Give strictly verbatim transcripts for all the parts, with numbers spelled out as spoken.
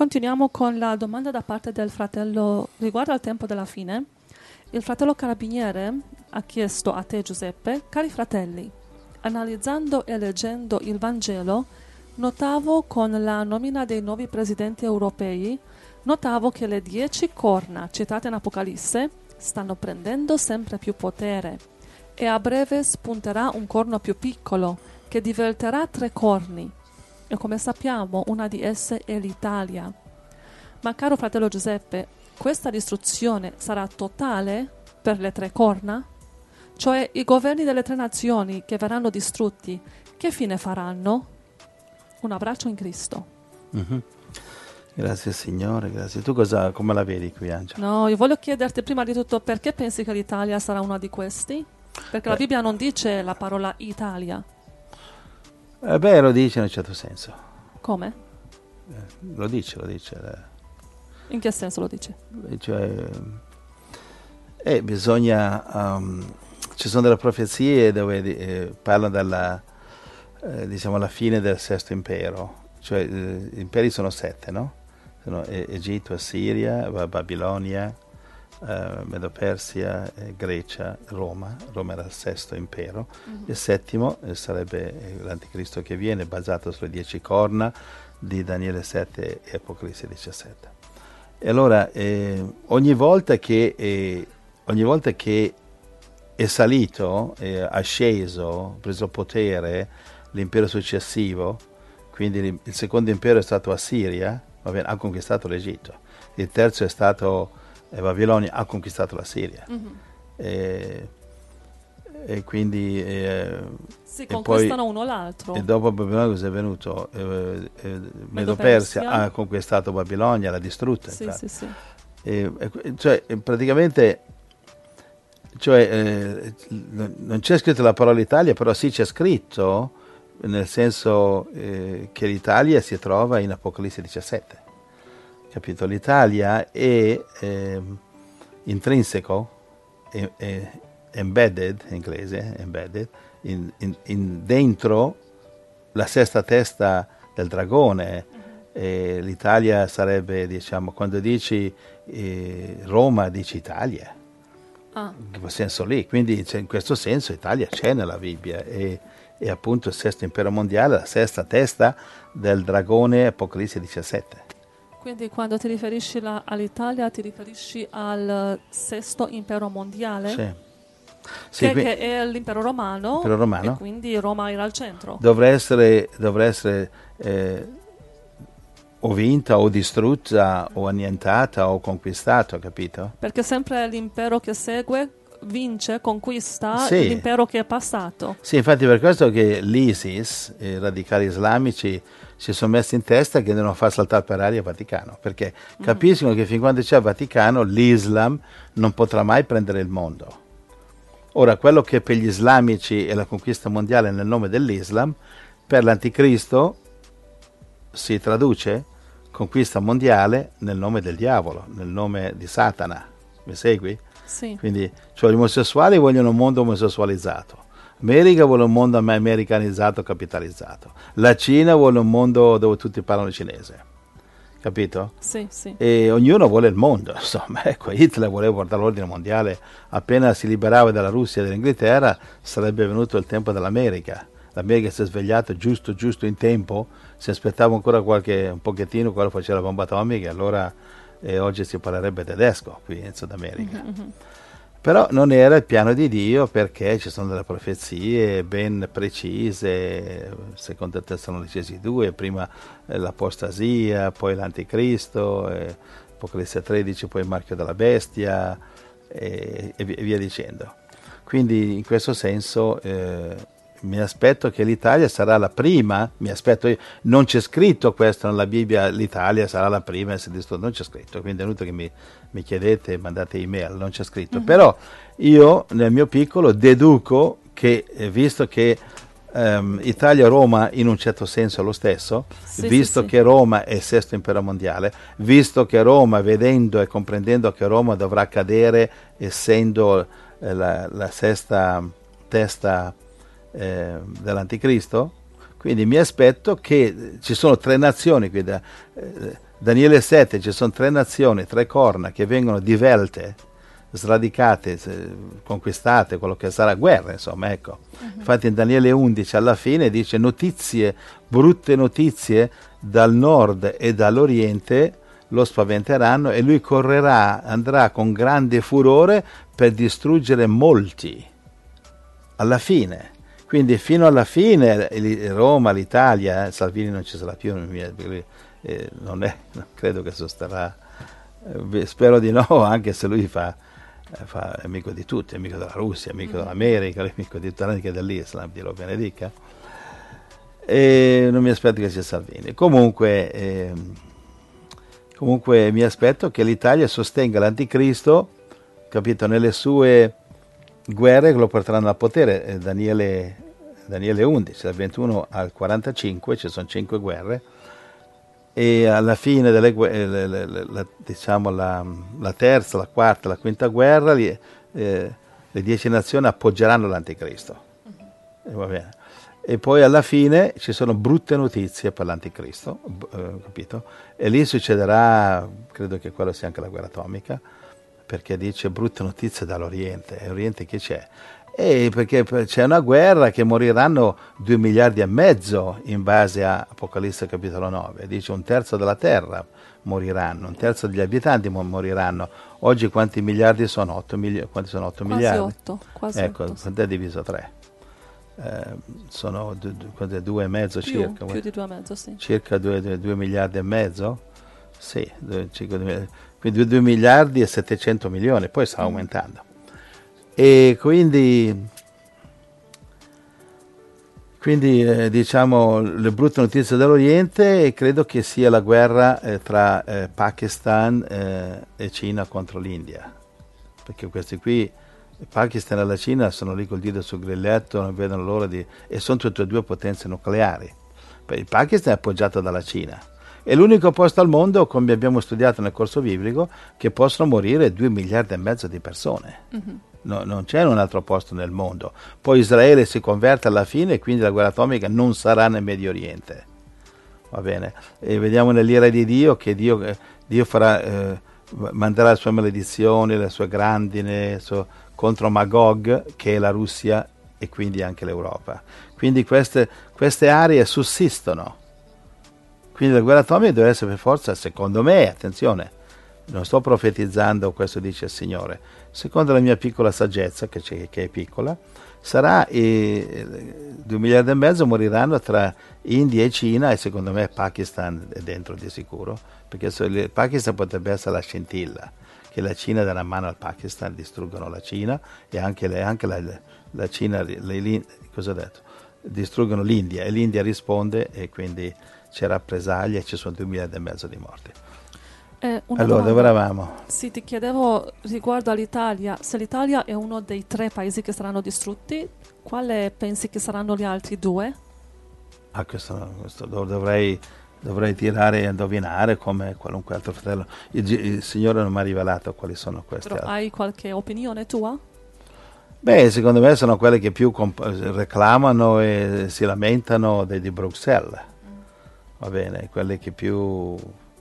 Continuiamo con la domanda da parte del fratello riguardo al tempo della fine. Il fratello carabiniere ha chiesto a te, Giuseppe: cari fratelli, analizzando e leggendo il Vangelo, notavo con la nomina dei nuovi presidenti europei, notavo che le dieci corna citate in Apocalisse stanno prendendo sempre più potere e a breve spunterà un corno più piccolo che diventerà tre corni. E come sappiamo, una di esse è l'Italia. Ma caro fratello Giuseppe, questa distruzione sarà totale per le tre corna? Cioè i governi delle tre nazioni che verranno distrutti, che fine faranno? Un abbraccio in Cristo. Mm-hmm. Grazie Signore, grazie. Tu cosa, come la vedi qui, Angela? No, io voglio chiederti prima di tutto perché pensi che l'Italia sarà una di questi? Perché Beh. la Bibbia non dice la parola Italia. Eh beh, lo dice in un certo senso. Come? Eh, lo dice, lo dice. In che senso lo dice? Cioè, eh, bisogna, um, ci sono delle profezie dove eh, parlano della, eh, diciamo, la fine del sesto impero. Cioè, eh, gli imperi sono sette, no? Sono e- Egitto, Assiria, Babilonia, eh, Medo-Persia, eh, Grecia, Roma. Roma era il sesto impero. Mm-hmm. Il settimo eh, sarebbe l'anticristo che viene, basato sulle dieci corna di Daniele sette e Apocalisse diciassette. E allora eh, ogni volta che eh, ogni volta che è salito, eh, ha sceso, preso potere l'impero successivo, quindi il secondo impero è stato Assiria, va bene, ha conquistato l'Egitto, il terzo è stato eh, Babilonia, ha conquistato la Siria. Mm-hmm. e, e quindi eh, si e conquistano poi, uno l'altro. E dopo Babilonia cosa è venuto? Eh, eh, Medo-Persia ha conquistato Babilonia, l'ha distrutta. Sì, sì, sì. E, e, cioè praticamente cioè, eh, non c'è scritto la parola Italia, però sì c'è scritto, nel senso eh, che l'Italia si trova in Apocalisse diciassette, capito? L'Italia è eh, intrinseco, è, è embedded, in inglese, embedded, in, in, in dentro la sesta testa del dragone. Uh-huh. E l'Italia sarebbe, diciamo, quando dici eh, Roma dici Italia, ah. in quel senso lì, quindi in questo senso Italia c'è nella Bibbia e, e appunto il sesto impero mondiale, la sesta testa del dragone, Apocalisse diciassette. Quindi quando ti riferisci la, all'Italia ti riferisci al sesto impero mondiale? Sì. Sì, che, qui, che è l'impero romano, impero romano, e quindi Roma era al centro. Dovrà essere, dovrà essere eh, o vinta o distrutta o annientata o conquistata, capito? Perché sempre l'impero che segue vince, conquista sì. l'impero che è passato. Sì, infatti per questo che l'ISIS, i radicali islamici, si sono messi in testa che devono far saltare per aria il Vaticano, perché mm. capiscono che fin quando c'è il Vaticano l'Islam non potrà mai prendere il mondo. Ora, quello che per gli islamici è la conquista mondiale nel nome dell'Islam, per l'anticristo si traduce conquista mondiale nel nome del diavolo, nel nome di Satana. Mi segui? Sì. Quindi, cioè, gli omosessuali vogliono un mondo omosessualizzato. America vuole un mondo americanizzato, capitalizzato. La Cina vuole un mondo dove tutti parlano cinese. Capito? Sì, sì. E ognuno vuole il mondo, insomma, ecco, Hitler voleva portare l'ordine mondiale, appena si liberava dalla Russia e dall'Inghilterra sarebbe venuto il tempo dell'America. L'America si è svegliata giusto, giusto in tempo, si aspettava ancora qualche, un pochettino quando faceva la bomba atomica, allora eh, oggi si parlerebbe tedesco qui in Sud America. Mm-hmm. Però non era il piano di Dio, perché ci sono delle profezie ben precise, secondo Tessalonicesi due, prima eh, l'apostasia, poi l'anticristo, eh, Apocalisse tredici, poi il marchio della bestia eh, e, e via dicendo. Quindi in questo senso eh, mi aspetto che l'Italia sarà la prima, mi aspetto io, non c'è scritto questo nella Bibbia, l'Italia sarà la prima a essere distrutta, non c'è scritto, quindi è inutile che mi, mi chiedete, mandate email, non c'è scritto, mm-hmm. Però io nel mio piccolo deduco che, eh, visto che um, Italia-Roma in un certo senso è lo stesso, sì, visto sì, che sì. Roma è il sesto impero mondiale, visto che Roma, vedendo e comprendendo che Roma dovrà cadere essendo eh, la, la sesta testa Eh, dell'anticristo, quindi mi aspetto che ci sono tre nazioni qui da, eh, Daniele sette, ci sono tre nazioni, tre corna che vengono divelte, sradicate, conquistate, quello che sarà guerra, insomma, ecco. Uh-huh. Infatti in Daniele undici alla fine dice notizie, brutte notizie dal nord e dall'oriente lo spaventeranno e lui correrà, andrà con grande furore per distruggere molti. Alla fine. Quindi fino alla fine Roma, l'Italia, eh, Salvini non ci sarà più, eh, non è, non credo che sosterrà, eh, spero di no, anche se lui fa, eh, fa è amico di tutti, è amico della Russia, è amico mm. dell'America, è amico di tutti, anche dell'Islam, Dio lo benedica. E non mi aspetto che sia Salvini. Comunque, eh, comunque mi aspetto che l'Italia sostenga l'anticristo, capito, nelle sue guerre che lo porteranno al potere. eh, Daniele, Daniele undici, dal ventuno al quarantacinque ci sono cinque guerre e alla fine delle guerre, le, le, le, diciamo la, la terza, la quarta, la quinta guerra, li, eh, le dieci nazioni appoggeranno l'anticristo. Uh-huh. E va bene. E poi alla fine ci sono brutte notizie per l'anticristo, eh, capito? E lì succederà, credo che quello sia anche la guerra atomica, perché dice brutte notizie dall'Oriente. E Oriente che c'è? E perché c'è una guerra che moriranno due miliardi e mezzo in base a Apocalisse capitolo nove. Dice un terzo della terra moriranno, un terzo degli abitanti moriranno. Oggi quanti miliardi sono? otto mili- quanti sono otto quasi miliardi? otto, quasi ecco, otto. quant'è diviso tre? Eh, sono due, due, due e mezzo più, circa. Più di due e mezzo, sì. Circa due, due, due miliardi e mezzo? Sì, due, circa due, quindi due miliardi e settecento milioni, poi sta aumentando. E quindi, quindi eh, diciamo le brutte notizie dell'Oriente, e credo che sia la guerra eh, tra eh, Pakistan eh, e Cina contro l'India, perché questi qui, il Pakistan e la Cina, sono lì col dito sul grilletto, non vedono l'ora di... e sono tutte e due potenze nucleari. Il Pakistan è appoggiato dalla Cina. È l'unico posto al mondo, come abbiamo studiato nel corso biblico, che possono morire due miliardi e mezzo di persone. Mm-hmm. No, non c'è un altro posto nel mondo. Poi Israele si converte alla fine e quindi la guerra atomica non sarà nel Medio Oriente. Va bene? E vediamo nell'ira di Dio che Dio, eh, Dio farà, eh, manderà le sue maledizioni, le sue grandine su, contro Magog, che è la Russia e quindi anche l'Europa. Quindi queste, queste aree sussistono. Quindi la guerra atomica deve essere per forza, secondo me, attenzione, non sto profetizzando, questo dice il Signore, secondo la mia piccola saggezza, che, c'è, che è piccola, sarà eh, due miliardi e mezzo moriranno tra India e Cina, e secondo me Pakistan è dentro di sicuro, perché il Pakistan potrebbe essere la scintilla, che la Cina dà una mano al Pakistan, distruggono la Cina, e anche, le, anche la, la Cina, le, le, cosa ho detto? Distruggono l'India, e l'India risponde, e quindi c'è rappresaglia e ci sono due miliardi e mezzo di morti. Eh, allora, dove eravamo? Sì, ti chiedevo riguardo all'Italia, se l'Italia è uno dei tre paesi che saranno distrutti, quale pensi che saranno gli altri due? Ah, questo, questo dovrei, dovrei tirare e indovinare come qualunque altro fratello. Il, il Signore non mi ha rivelato quali sono questi. Però altri. Hai qualche opinione tua? Beh, secondo me sono quelli che più comp- reclamano e si lamentano dei di Bruxelles. Mm. Va bene, quelli che più...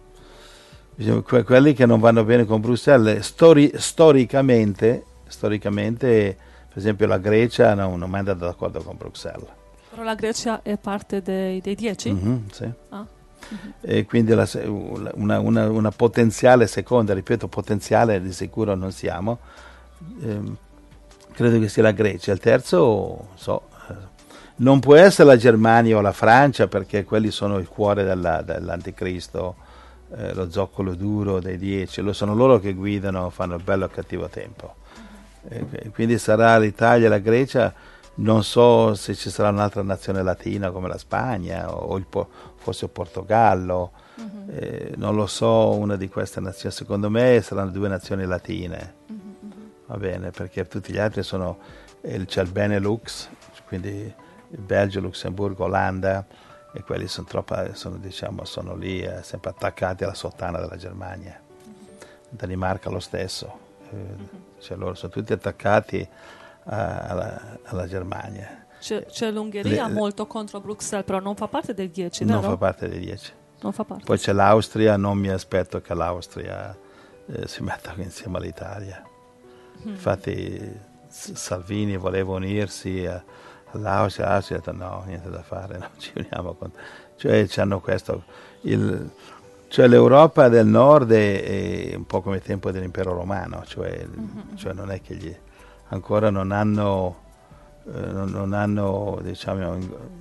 quelli che non vanno bene con Bruxelles stori- storicamente, storicamente per esempio la Grecia non, non è mai andata d'accordo con Bruxelles. Però la Grecia è parte dei, dei dieci? Mm-hmm, sì. Ah. Mm-hmm. E quindi la, una, una, una potenziale seconda, ripeto potenziale di sicuro non siamo, ehm, credo che sia la Grecia. Il terzo so, non può essere la Germania o la Francia, perché quelli sono il cuore della, dell'anticristo, Eh, lo zoccolo duro dei dieci, lo sono loro che guidano, fanno il bello e cattivo tempo. Eh, quindi sarà l'Italia e la Grecia, non so se ci sarà un'altra nazione latina come la Spagna o il po- forse il Portogallo, uh-huh. eh, non lo so, una di queste nazioni, secondo me saranno due nazioni latine, uh-huh. va bene, perché tutti gli altri sono, eh, c'è il Benelux, quindi il Belgio, Lussemburgo, Olanda, e quelli sono troppo, sono, diciamo, sono lì eh, sempre attaccati alla sottana della Germania. Mm-hmm. Danimarca lo stesso, eh, mm-hmm. cioè loro sono tutti attaccati a, alla, alla Germania. C'è, c'è l'Ungheria le, molto contro Bruxelles, però non fa parte dei dieci, non vero? fa parte dei dieci. non fa parte. Poi c'è l'Austria, non mi aspetto che l'Austria eh, si metta insieme all'Italia. Mm. Infatti Salvini voleva unirsi a, all'Austria, l'Austria ha detto no, niente da fare, non ci uniamo con... Cioè c'hanno questo... Il, cioè l'Europa del Nord è, è un po' come il tempo dell'impero romano, cioè, mm-hmm. cioè non è che gli, ancora non hanno, eh, non, non hanno diciamo,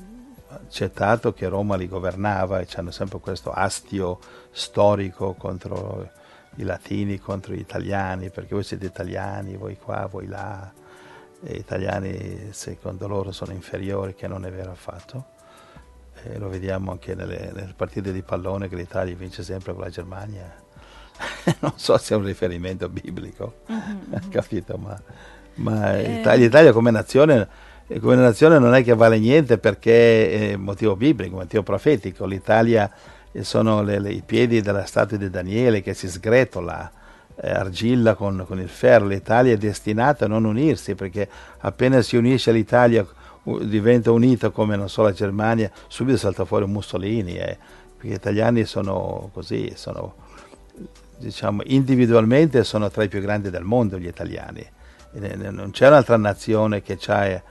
accettato che Roma li governava e hanno sempre questo astio storico contro i latini, contro gli italiani, perché voi siete italiani, voi qua, voi là, e gli italiani secondo loro sono inferiori, che non è vero affatto. E lo vediamo anche nelle, nelle partite di pallone che l'Italia vince sempre con la Germania. Non so se è un riferimento biblico, mm-hmm. capito? Ma, ma eh. Italia, l'Italia come nazione, come nazione non è che vale niente perché è motivo biblico, motivo profetico. L'Italia sono le, le, i piedi della statua di Daniele che si sgretola, eh, argilla con, con il ferro. L'Italia è destinata a non unirsi perché appena si unisce l'Italia diventa unita come non so la Germania, subito salta fuori un Mussolini, eh, perché gli italiani sono così, sono diciamo individualmente sono tra i più grandi del mondo gli italiani, e non c'è un'altra nazione che ha eh,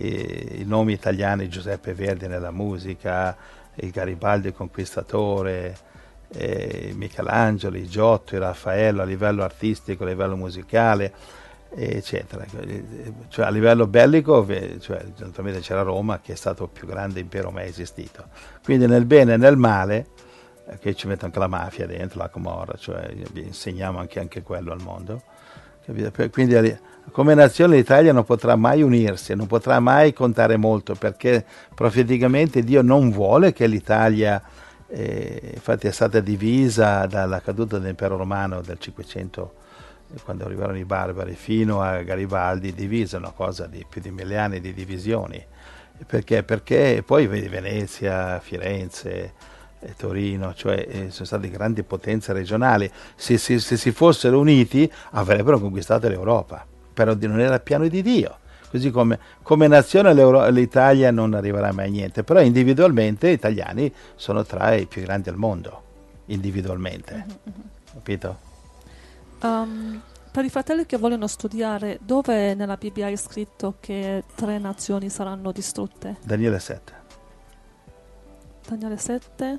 i nomi italiani, Giuseppe Verdi nella musica, il Garibaldi il Conquistatore, eh, Michelangelo, il Giotto, il Raffaello a livello artistico, a livello musicale, eccetera. Cioè a livello bellico, cioè, naturalmente c'era Roma che è stato il più grande impero mai esistito, quindi nel bene e nel male, eh, che ci mette anche la mafia dentro, la Camorra, cioè insegniamo anche, anche quello al mondo, capito? Quindi come nazione l'Italia non potrà mai unirsi, non potrà mai contare molto perché profeticamente Dio non vuole che l'Italia eh, infatti è stata divisa dalla caduta dell'impero romano del cinquecento, quando arrivarono i barbari, fino a Garibaldi, divisa, una cosa di più di mille anni di divisioni. Perché? Perché poi vedi Venezia, Firenze, eh, Torino, cioè eh, sono state grandi potenze regionali. Se, se, se si fossero uniti avrebbero conquistato l'Europa, però non era il piano di Dio. Così come, come nazione l'Italia non arriverà mai a niente, però individualmente gli italiani sono tra i più grandi al mondo, individualmente, mm-hmm. capito? Um, per i fratelli che vogliono studiare, dove nella Bibbia è scritto che tre nazioni saranno distrutte? Daniele sette. Daniele sette?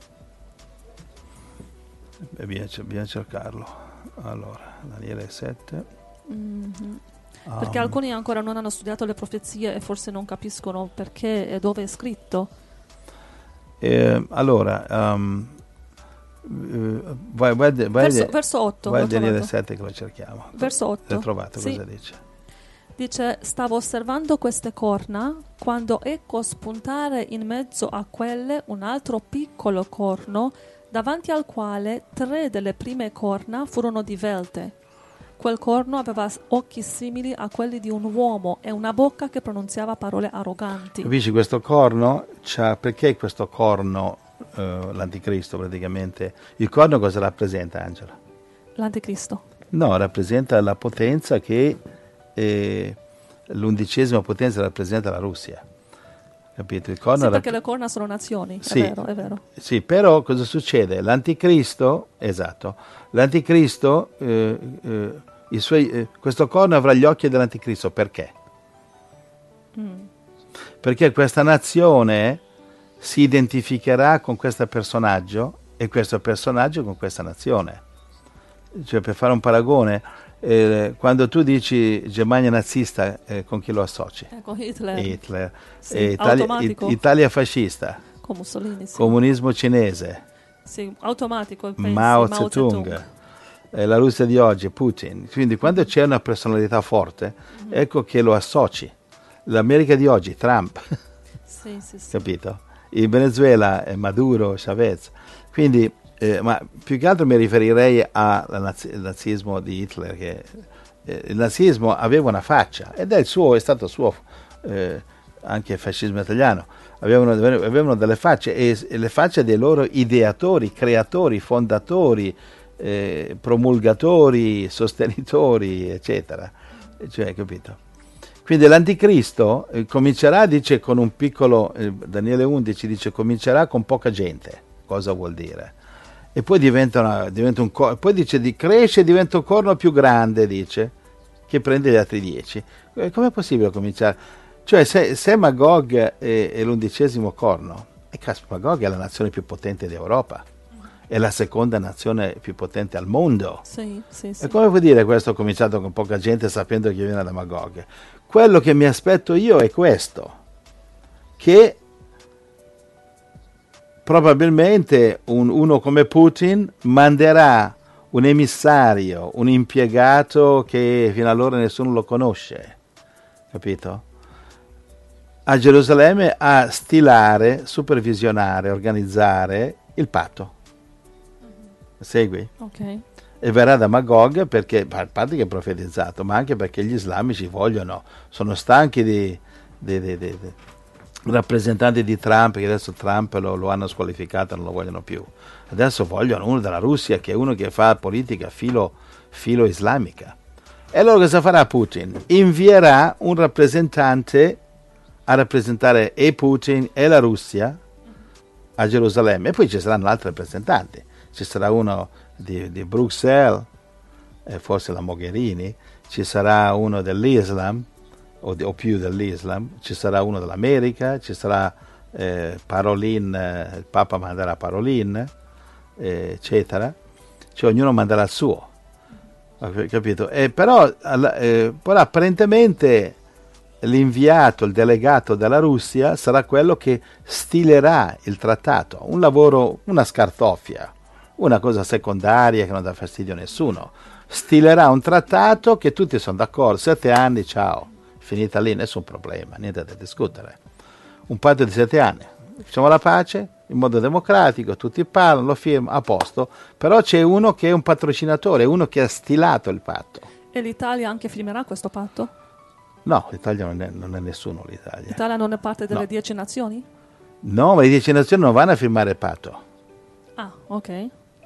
E bisogna, bisogna cercarlo. Allora, Daniele sette. Mm-hmm. Um. Perché alcuni ancora non hanno studiato le profezie e forse non capiscono perché e dove è scritto. Eh, allora... Um, Uh, vai, vai, vai, verso, verso otto vai a Daniele sette che lo cerchiamo. Verso otto. L'hai trovato, sì. Cosa dice? Dice: stavo osservando queste corna quando ecco spuntare in mezzo a quelle un altro piccolo corno, davanti al quale tre delle prime corna furono divelte. Quel corno aveva occhi simili a quelli di un uomo e una bocca che pronunziava parole arroganti. Capisci, questo corno c'ha, perché questo corno Uh, l'anticristo praticamente, il corno cosa rappresenta, Angela? L'anticristo? No, rappresenta la potenza che eh, l'undicesima potenza rappresenta la Russia, capito? Il corno sì, perché rapp- le corna sono nazioni, sì, è vero, è vero. Sì, però cosa succede? L'anticristo, esatto, l'anticristo, eh, eh, i suoi, eh, questo corno avrà gli occhi dell'anticristo, perché? Mm. Perché questa nazione si identificherà con questo personaggio e questo personaggio con questa nazione. Cioè, per fare un paragone, eh, quando tu dici Germania nazista, eh, con chi lo associ? Eh, con Hitler. Hitler. Sì, eh, Italia, automatico. Italia fascista. Con Mussolini, sì. Comunismo cinese. Sì, automatico. Pensi, Mao Mao Zedong. Zedong. Eh, la Russia di oggi, Putin. Quindi quando c'è una personalità forte, mm-hmm. ecco che lo associ. L'America di oggi, Trump. Sì, sì, sì. Capito? In Venezuela è Maduro, Chavez, quindi eh, ma più che altro mi riferirei al nazi- nazismo di Hitler, che eh, il nazismo aveva una faccia ed è il suo, è stato suo eh, anche il fascismo italiano, avevano, avevano delle facce e, e le facce dei loro ideatori, creatori, fondatori, eh, promulgatori, sostenitori, eccetera, cioè, capito? Quindi l'anticristo eh, comincerà, dice, con un piccolo, eh, Daniele undici dice, comincerà con poca gente. Cosa vuol dire? e poi diventa, una, diventa un corno, poi dice di cresce e diventa un corno più grande, dice, che prende gli altri dieci. Com'è possibile cominciare? Cioè se, se Magog è, è l'undicesimo corno, e caspita, Magog è la nazione più potente d'Europa, è la seconda nazione più potente al mondo. Sì, sì, sì. E come puoi dire questo? Ho cominciato con poca gente sapendo che viene da Magog. Quello che mi aspetto io è questo, che probabilmente un, uno come Putin manderà un emissario, un impiegato che fino allora nessuno lo conosce, capito? A Gerusalemme a stilare, supervisionare, organizzare il patto. Segui? Ok. E verrà da Magog perché, a parte che è profetizzato, ma anche perché gli islamici vogliono, sono stanchi di, di, di, di, di rappresentanti di Trump, che adesso Trump lo, lo hanno squalificato, non lo vogliono più. Adesso vogliono uno della Russia, che è uno che fa politica filo, filo islamica. E allora cosa farà Putin? Invierà un rappresentante a rappresentare e Putin e la Russia a Gerusalemme, e poi ci saranno altri rappresentanti. Ci sarà uno di, di Bruxelles, e forse la Mogherini, ci sarà uno dell'Islam, o, di, o più dell'Islam, ci sarà uno dell'America, ci sarà eh, Parolin, eh, il Papa manderà Parolin, eh, eccetera, cioè ognuno manderà il suo, capito? E però, eh, però apparentemente l'inviato, il delegato della Russia sarà quello che stilerà il trattato, un lavoro, una scartoffia, una cosa secondaria che non dà fastidio a nessuno. Stilerà un trattato che tutti sono d'accordo, sette anni, ciao, finita lì, nessun problema, niente da discutere. Un patto di sette anni, facciamo la pace in modo democratico, tutti parlano, lo firmano, a posto, però c'è uno che è un patrocinatore, uno che ha stilato il patto. E l'Italia anche firmerà questo patto? No, l'Italia non è, non è nessuno, l'Italia. L'Italia non è parte delle No. dieci nazioni? No, ma le dieci nazioni non vanno a firmare il patto. Ah, ok.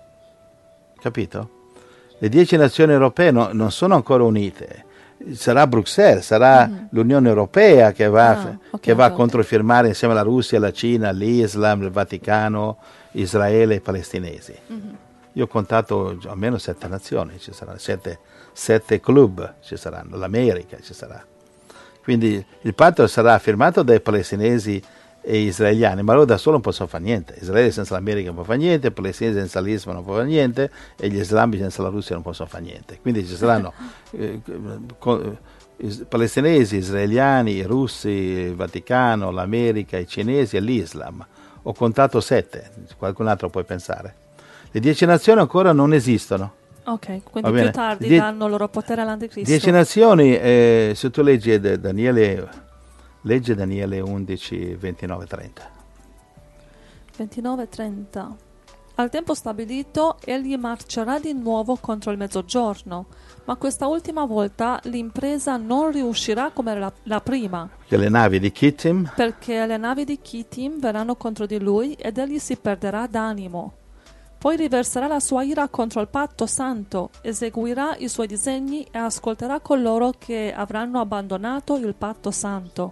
Capito? Le dieci nazioni europee no, non sono ancora unite. Sarà Bruxelles, sarà mm-hmm. l'Unione Europea che va, ah, okay, che va okay, a controfirmare insieme alla Russia, la Cina, l'Islam, il Vaticano, Israele e i palestinesi. Mm-hmm. Io ho contato almeno sette nazioni, ci saranno sette, sette club, ci saranno, l'America ci sarà. Quindi il patto sarà firmato dai palestinesi e israeliani, ma loro da solo non possono fare niente. Israele senza l'America non può fare niente, i palestinesi senza l'Islam non può fare niente e gli islamici senza la Russia non possono fare niente. Quindi ci saranno eh, con, eh, palestinesi, israeliani, russi, il Vaticano, l'America, i cinesi e l'Islam. Ho contato sette, qualcun altro puoi pensare. Le dieci nazioni ancora non esistono. Ok, quindi più tardi Die- danno il loro potere all'anticristo. Dieci nazioni, eh, se tu leggi Daniele, legge Daniele undici, ventinove, trenta. ventinove trenta. Al tempo stabilito egli marcerà di nuovo contro il mezzogiorno, ma questa ultima volta l'impresa non riuscirà come la, la prima. Perché le navi di Kittim? Perché le navi di Kittim verranno contro di lui ed egli si perderà d'animo. Poi riverserà la sua ira contro il patto santo, eseguirà i suoi disegni e ascolterà coloro che avranno abbandonato il patto santo.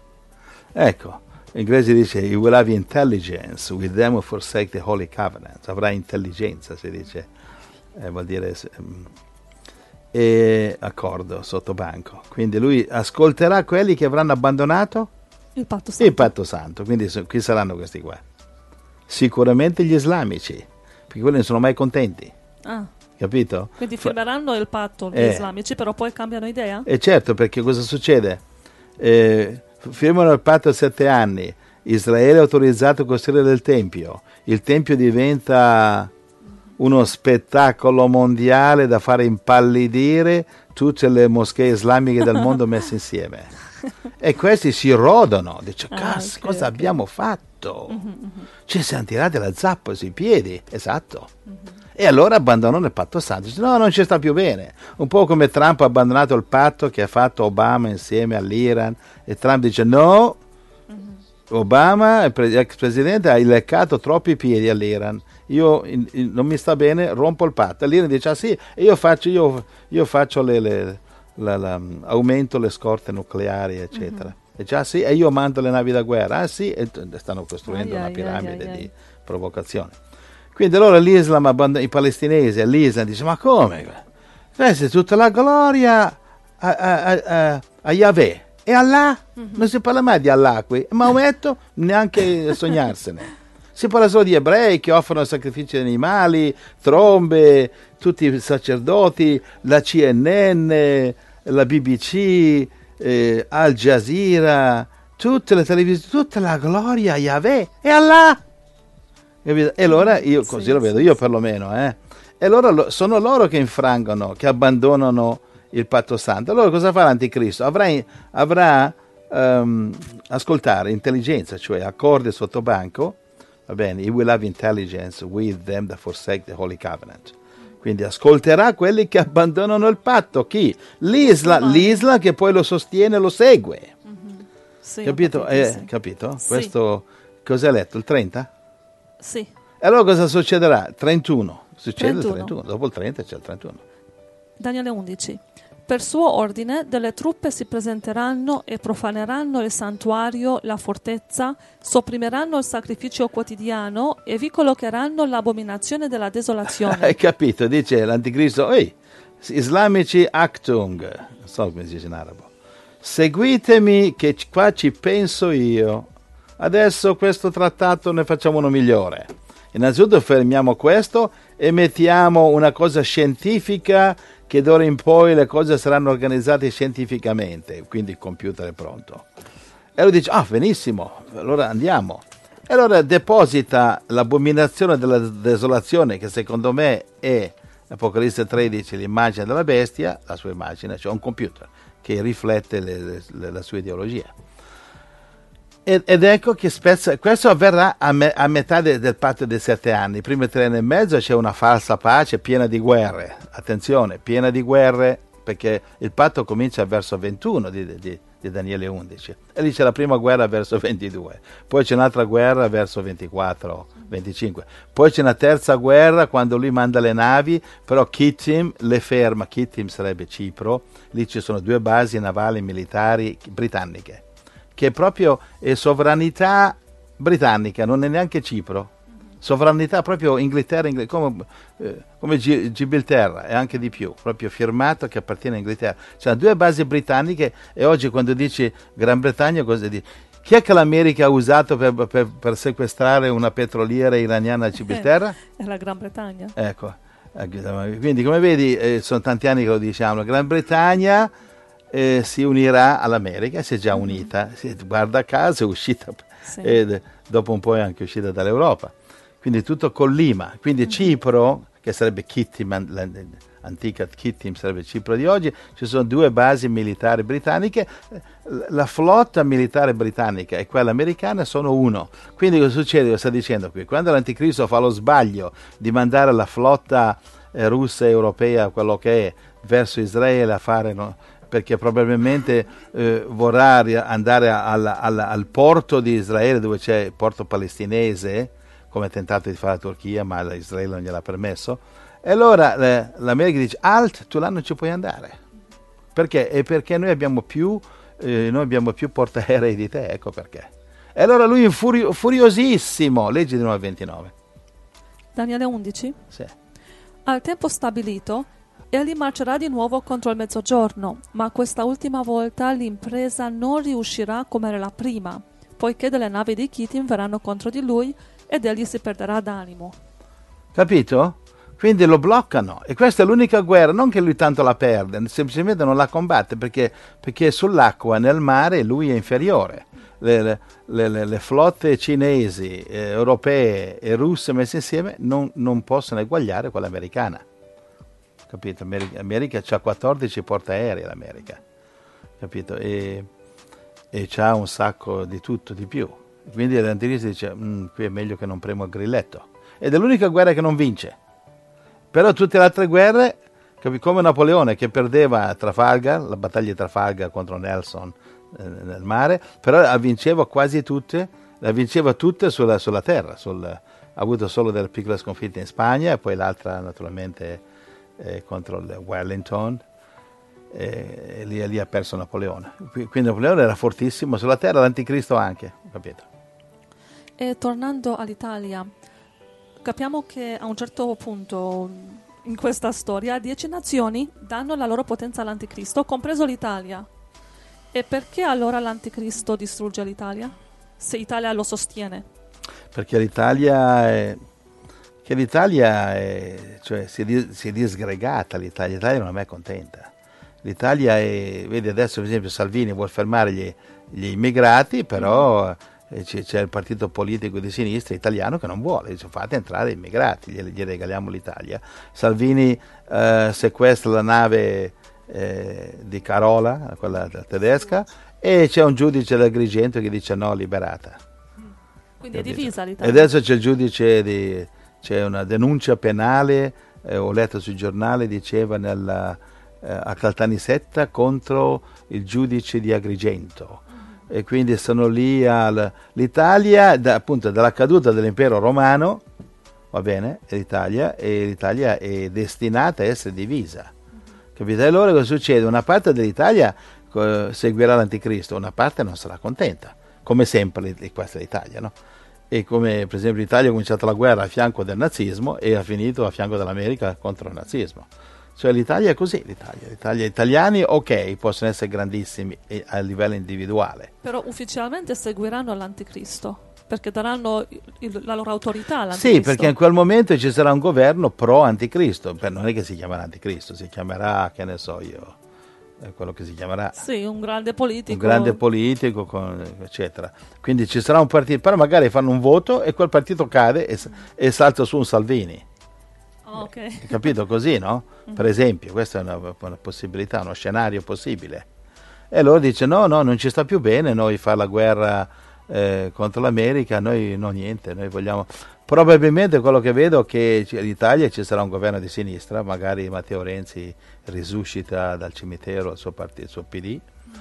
Ecco, in inglese dice "You will have intelligence with them who forsake the holy covenant". Avrà intelligenza, si dice, eh, vuol dire e accordo sotto banco. Quindi lui ascolterà quelli che avranno abbandonato il patto santo. Il patto santo. Quindi so, chi saranno questi qua? Sicuramente gli islamici, perché quelli non sono mai contenti. Ah. Capito? Quindi firmeranno il patto gli eh, islamici, però poi cambiano idea? E eh certo, perché cosa succede? Eh, firmano il patto sette anni, Israele è autorizzato a costruire il Tempio, il Tempio diventa uno spettacolo mondiale da fare impallidire tutte le moschee islamiche del mondo messe insieme. E questi si rodono, dice, ah, okay, cosa okay. abbiamo fatto? Uh-huh, uh-huh. Ci siamo tirati la zappa sui piedi, esatto. Uh-huh. E allora abbandonano il patto santo, dice, no, non ci sta più bene. Un po' come Trump ha abbandonato il patto che ha fatto Obama insieme all'Iran, e Trump dice no, uh-huh. Obama, ex presidente, ha leccato troppi piedi all'Iran, io in, in, non mi sta bene, rompo il patto. L'Iran dice, ah sì, e io faccio, io, io faccio le... le La, la, aumento le scorte nucleari eccetera, uh-huh. e già sì, e io mando le navi da guerra, ah sì, e stanno costruendo ai, una piramide ai, ai, di ai. provocazione. Quindi allora l'Islam, abband- i palestinesi all'Islam dice ma come? Questa è tutta la gloria a, a, a, a, a Yahweh. E Allah? Mm-hmm. Non si parla mai di Allah qui. Maometto neanche sognarsene. Si parla solo di ebrei che offrono sacrifici di animali, trombe, tutti i sacerdoti, la C N N, la B B C, eh, Al Jazeera, tutte le televisioni, tutta la gloria a Yahweh e Allah. E allora io così sì, lo vedo, io perlomeno, eh. E allora lo, sono loro che infrangono, che abbandonano il patto santo. Allora cosa fa l'anticristo? Avrà, avrà um, ascoltare, intelligenza, cioè accordi sotto banco, va bene, he will have intelligence with them that forsake the holy covenant. Quindi ascolterà quelli che abbandonano il patto. Chi? L'Isla, l'Isla che poi lo sostiene, lo segue. Mm-hmm. Sì, capito? Capito, eh, sì. capito? Sì. Questo, cos'hai letto? Il trenta? Sì. E allora cosa succederà? trentuno. Succede trentuno. il trentuno. Dopo il trenta c'è il trentuno. Daniele undici. Per suo ordine delle truppe si presenteranno e profaneranno il santuario, la fortezza, sopprimeranno il sacrificio quotidiano e vi collocheranno l'abominazione della desolazione. Hai capito? Dice l'anticristo, ehi, islamici Achtung, non so come si dice in arabo, seguitemi che qua ci penso io. Adesso questo trattato ne facciamo uno migliore. Innanzitutto fermiamo questo e mettiamo una cosa scientifica che d'ora in poi le cose saranno organizzate scientificamente, quindi il computer è pronto. E lui dice, ah benissimo, allora andiamo. E allora deposita l'abominazione della desolazione, che secondo me è Apocalisse tredici, l'immagine della bestia, la sua immagine, cioè un computer che riflette le, le, la sua ideologia. Ed, ed ecco che spezza, questo avverrà a, me, a metà de, del patto dei sette anni. I primi tre anni e mezzo c'è una falsa pace piena di guerre. Attenzione, piena di guerre, perché il patto comincia verso ventuno di, di, di Daniele undici. E lì c'è la prima guerra verso ventidue. Poi c'è un'altra guerra verso ventiquattro venticinque. Poi c'è una terza guerra quando lui manda le navi, però Kittim le ferma. Kittim sarebbe Cipro. Lì ci sono due basi navali militari britanniche, che proprio è sovranità britannica, non è neanche Cipro, sovranità proprio Inghilterra, Ingl- come, eh, come G- Gibilterra e anche di più, proprio firmato che appartiene a Inghilterra. C'è due basi britanniche e oggi quando dici Gran Bretagna cosa dici? Chi è che l'America ha usato per, per, per sequestrare una petroliera iraniana a Gibilterra? È la Gran Bretagna. Ecco, quindi come vedi eh, sono tanti anni che lo diciamo, la Gran Bretagna Eh, si unirà all'America, si è già unita, si, guarda caso è uscita, sì. E dopo un po' è anche uscita dall'Europa, quindi tutto collima, quindi mm-hmm. Cipro, che sarebbe Kittim, l'antica Kittim sarebbe Cipro di oggi, ci sono due basi militari britanniche, la flotta militare britannica e quella americana sono uno, quindi cosa succede? Cosa sta dicendo qui? Quando l'anticristo fa lo sbaglio di mandare la flotta eh, russa e europea, quello che è, verso Israele a fare... No, perché probabilmente eh, vorrà andare al, al, al porto di Israele, dove c'è il porto palestinese, come ha tentato di fare la Turchia, ma Israele non gliel'ha permesso. E allora eh, l'America dice, alt, tu là non ci puoi andare. Perché? E perché noi abbiamo più, eh, noi abbiamo più portaerei di te, ecco perché. E allora lui è furio, furiosissimo, leggi di nuovo il ventinove. Daniele undici? Sì. Al tempo stabilito, egli marcerà di nuovo contro il mezzogiorno, ma questa ultima volta l'impresa non riuscirà come era la prima, poiché delle navi di Kittim verranno contro di lui ed egli si perderà d'animo. Capito? Quindi lo bloccano e questa è l'unica guerra, non che lui tanto la perde, semplicemente non la combatte perché, perché sull'acqua, nel mare, lui è inferiore. Le, le, le, le flotte cinesi, eh, europee e russe messe insieme non, non possono eguagliare quella americana. Capito? America, America c'ha quattordici portaerei, l'America, capito? E, e c'ha un sacco di tutto, di più. Quindi l'anticristo dice, qui è meglio che non premo il grilletto. Ed è l'unica guerra che non vince. Però tutte le altre guerre, capito? Come Napoleone che perdeva a Trafalgar, la battaglia di Trafalgar contro Nelson eh, nel mare, però vinceva quasi tutte, la vinceva tutte sulla, sulla terra. Sul, ha avuto solo delle piccole sconfitte in Spagna e poi l'altra naturalmente... Eh, contro il Wellington eh, e lì, lì ha perso Napoleone, quindi Napoleone era fortissimo sulla terra, l'anticristo anche, capito? E tornando all'Italia, capiamo che a un certo punto in questa storia dieci nazioni danno la loro potenza all'anticristo, compreso l'Italia. E perché allora l'anticristo distrugge l'Italia? Se l'Italia lo sostiene. Perché l'Italia è, che l'Italia è, cioè si è, di, si è disgregata, l'Italia. l'Italia non è contenta. L'Italia è, vedi adesso per esempio Salvini vuol fermare gli, gli immigrati, però mm. c'è, c'è il partito politico di sinistra italiano che non vuole, dice fate entrare immigrati, gli, gli regaliamo l'Italia. Salvini eh, sequestra la nave eh, di Carola, quella tedesca, e c'è un giudice d'Agrigento che dice no, liberata. Quindi è divisa l'Italia. E adesso c'è il giudice, di, c'è una denuncia penale, eh, ho letto sui giornali, diceva nella, eh, a Caltanissetta contro il giudice di Agrigento. Mm-hmm. E quindi sono lì al, l'Italia, da, appunto dalla caduta dell'impero romano, va bene, è l'Italia, e l'Italia è destinata a essere divisa. Mm-hmm. Capite? Allora cosa succede? Una parte dell'Italia eh, seguirà l'anticristo, una parte non sarà contenta. Come sempre questa è l'Italia, no? E come per esempio l'Italia ha cominciato la guerra a fianco del nazismo e ha finito a fianco dell'America contro il nazismo. Cioè l'Italia è così, l'Italia. L'Italia, gli italiani ok, possono essere grandissimi a livello individuale. Però ufficialmente seguiranno l'anticristo, perché daranno il, la loro autorità all'anticristo. Sì, perché in quel momento ci sarà un governo pro-anticristo, non è che si chiamerà anticristo, si chiamerà, che ne so io, quello che si chiamerà sì, un grande politico, un grande politico con, eccetera. Quindi ci sarà un partito, però magari fanno un voto e quel partito cade e, e salta su un Salvini. Oh, okay. Capito così, no? Mm-hmm. Per esempio, questa è una, una possibilità, uno scenario possibile. E loro dice no, no, non ci sta più bene noi fare la guerra eh, contro l'America, noi no niente, noi vogliamo. Probabilmente quello che vedo è che in Italia ci sarà un governo di sinistra, magari Matteo Renzi risuscita dal cimitero il suo partito, il suo P D, mm.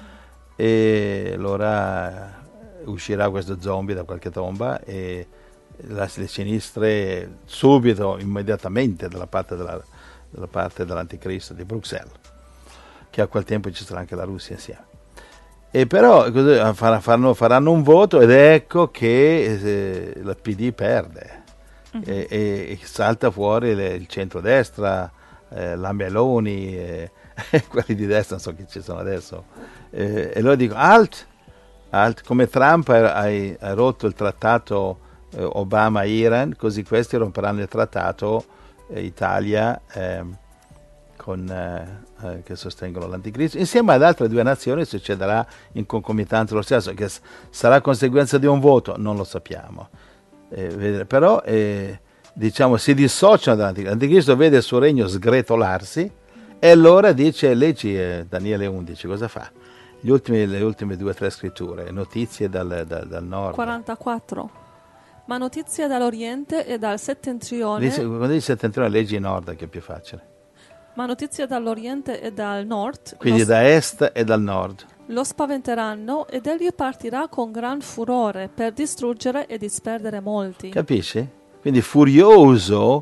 e allora uscirà questo zombie da qualche tomba e la, le sinistre subito, immediatamente dalla parte, della, dalla parte dell'anticristo di Bruxelles, che a quel tempo ci sarà anche la Russia insieme. E però faranno, faranno un voto ed ecco che eh, la P D perde. Uh-huh. e, e salta fuori le, il centrodestra, eh, la Meloni, eh, quelli di destra non so chi ci sono adesso, eh, e loro dicono alt, alt, come Trump hai, hai rotto il trattato eh, Obama-Iran, così questi romperanno il trattato eh, Italia eh, con, eh, eh, che sostengono l'anticristo. Insieme ad altre due nazioni succederà in concomitanza lo stesso, che s- sarà conseguenza di un voto, non lo sappiamo. Eh, però eh, diciamo si dissociano dall'anticristo. L'anticristo vede il suo regno sgretolarsi e allora dice, leggi eh, Daniele undici, cosa fa? Gli ultimi, le ultime due o tre scritture, notizie dal, dal, dal nord. quarantaquattro. Ma notizie dall'oriente e dal settentrione. Dice, quando dice settentrione leggi nord che è più facile. Ma notizie dall'oriente e dal nord. Quindi lo, da est e dal nord. Lo spaventeranno ed egli partirà con gran furore per distruggere e disperdere molti. Capisci? Quindi furioso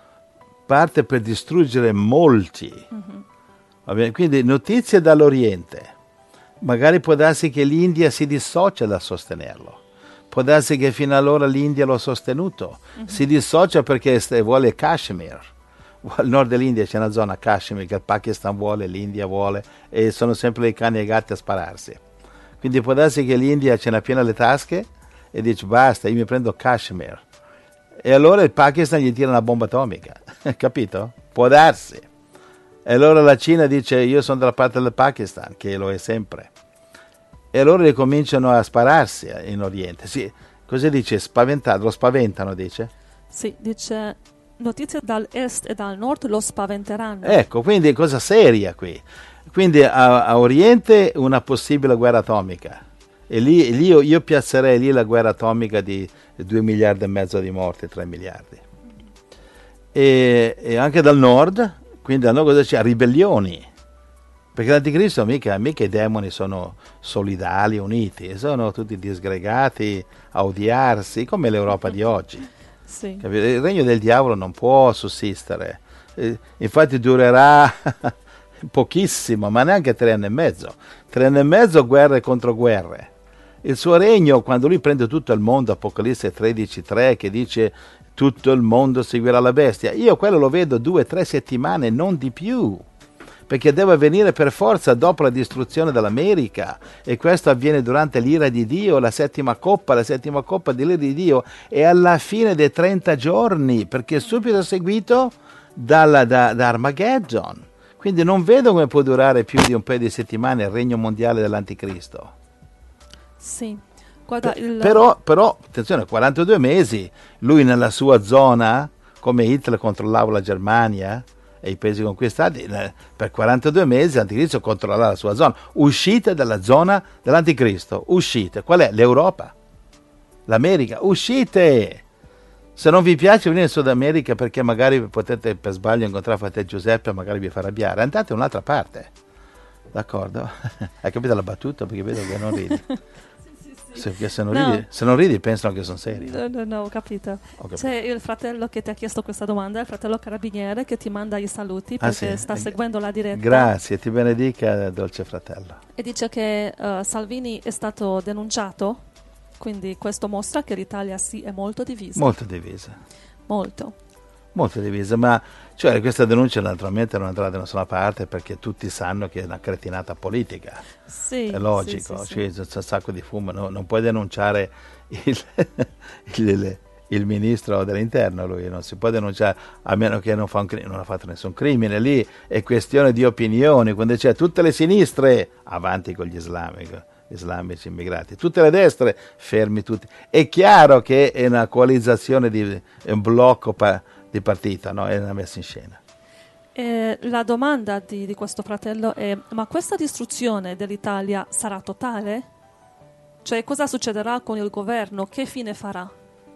parte per distruggere molti. Mm-hmm. Va bene? Quindi notizie dall'oriente. Magari può darsi che l'India si dissocia dal sostenerlo. Può darsi che fino allora l'India lo ha sostenuto. Mm-hmm. Si dissocia perché vuole Kashmir. Al nord dell'India c'è una zona Kashmir che il Pakistan vuole, l'India vuole, e sono sempre i cani e i gatti a spararsi. Quindi può darsi che l'India ce n'ha piena le tasche e dice basta, io mi prendo Kashmir. E allora il Pakistan gli tira una bomba atomica, capito? Può darsi. E allora la Cina dice io sono dalla parte del Pakistan, che lo è sempre. E allora ricominciano a spararsi in Oriente. Sì, così dice, spaventato, lo spaventano, dice? Sì, dice... Notizie dall'est e dal nord lo spaventeranno. Ecco, quindi è cosa seria qui. Quindi a, a Oriente una possibile guerra atomica. E lì, lì io, io piazzerei lì la guerra atomica di due miliardi e mezzo di morti, tre miliardi. E, e anche dal nord, quindi dal nord cosa c'è? Ribellioni. Perché l'anticristo mica, mica i demoni sono solidali, uniti, sono tutti disgregati a odiarsi, come l'Europa di oggi. Sì. Il regno del diavolo non può sussistere, eh, infatti durerà pochissimo, ma neanche tre anni e mezzo, tre anni e mezzo guerre contro guerre. Il suo regno, quando lui prende tutto il mondo, Apocalisse tredici tre, che dice tutto il mondo seguirà la bestia. Io quello lo vedo due o tre settimane, non di più, perché deve avvenire per forza dopo la distruzione dell'America, e questo avviene durante l'ira di Dio, la settima coppa, la settima coppa dell'ira di Dio, e alla fine dei trenta giorni, perché è subito seguito dalla, da, da Armageddon. Quindi non vedo come può durare più di un paio di settimane il regno mondiale dell'anticristo. Sì, guarda il... Però, però, attenzione, quarantadue mesi, lui nella sua zona, come Hitler controllava la Germania e i paesi conquistati, per quarantadue mesi l'anticristo controllerà la sua zona. Uscite dalla zona dell'anticristo, uscite. Qual è? L'Europa, l'America, uscite! Se non vi piace venire in Sud America perché magari potete per sbaglio incontrare fratello Giuseppe, magari vi fa arrabbiare, andate in un'altra parte, d'accordo? Hai capito la battuta? Perché vedo che non ridi. Se, se, non no. ridi se non ridi pensano che sono seri. No, no, no, ho capito. Ho capito. C'è il fratello che ti ha chiesto questa domanda, il fratello carabiniere, che ti manda i saluti Ah, perché sì? sta seguendo la diretta. Grazie, ti benedica, dolce fratello. E dice che uh, Salvini è stato denunciato, quindi questo mostra che l'Italia sì è molto divisa. Molto divisa. Molto. Molto divisa, ma cioè, questa denuncia naturalmente non andrà da nessuna parte perché tutti sanno che è una cretinata politica. Sì, è logico, sì, sì, cioè, sì. c'è un sacco di fumo, no? Non puoi denunciare il, il, il ministro dell'interno, lui non si può denunciare a meno che non, fa un, non ha fatto nessun crimine. Lì è questione di opinioni, quando c'è tutte le sinistre avanti con gli islamici, islamici immigrati, tutte le destre fermi tutti. È chiaro che è una coalizzazione, di, è un blocco pa, di partito, no? È una messa in scena. Eh, la domanda di, di questo fratello è: ma questa distruzione dell'Italia sarà totale? Cioè, cosa succederà con il governo? Che fine farà?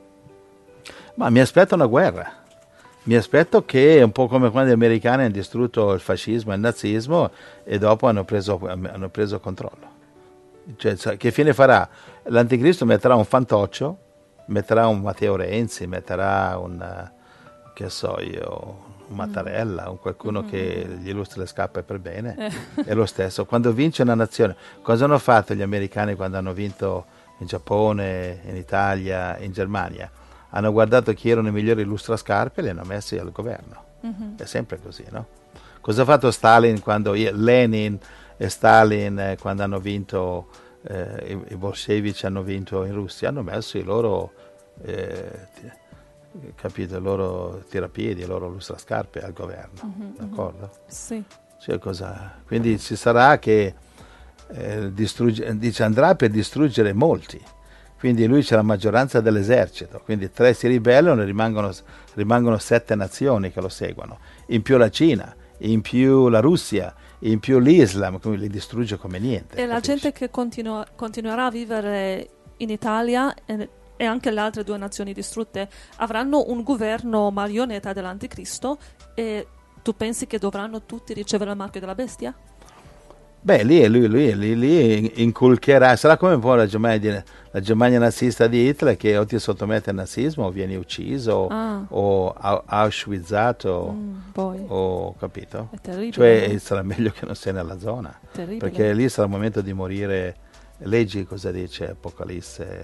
Ma mi aspetto una guerra. Mi aspetto che è un po' come quando gli americani hanno distrutto il fascismo e il nazismo e dopo hanno preso, hanno preso controllo. Cioè, che fine farà? L'anticristo metterà un fantoccio, metterà un Matteo Renzi, metterà un, che so io, un Mattarella, un qualcuno mm-hmm. che gli illustri le scarpe per bene. Eh. È lo stesso. Quando vince una nazione, cosa hanno fatto gli americani quando hanno vinto in Giappone, in Italia, in Germania? Hanno guardato chi erano i migliori illustrascarpe e li hanno messi al governo. Mm-hmm. È sempre così, no? Cosa ha fatto Stalin quando Lenin e Stalin eh, quando hanno vinto eh, i, i bolscevici hanno vinto in Russia? Hanno messo i loro eh, ti, capito, i loro tirapiedi, i loro lustrascarpe al governo, mm-hmm. d'accordo? Sì. Cioè, cosa? Quindi ci sarà che eh, distrugge, dice, andrà per distruggere molti. Quindi lui c'è la maggioranza dell'esercito, quindi tre si ribellano e rimangono, rimangono sette nazioni che lo seguono, in più la Cina, in più la Russia, in più l'Islam, quindi li distrugge come niente. E capisci? La gente che continua, continuerà a vivere in Italia e, e anche le altre due nazioni distrutte avranno un governo marionetta dell'anticristo, e tu pensi che dovranno tutti ricevere il marchio della bestia? Beh, lì, lui, lui, lì, lì inculcherà, sarà come un po' la Germania, la Germania nazista di Hitler, che o ti sottomette al nazismo o vieni ucciso ah. o auschwizzato mm, o capito? È terribile. Cioè sarà meglio che non sia nella zona, terribile. Perché lì sarà il momento di morire. Leggi cosa dice Apocalisse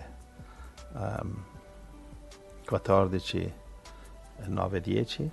um, quattordici, nove, dieci?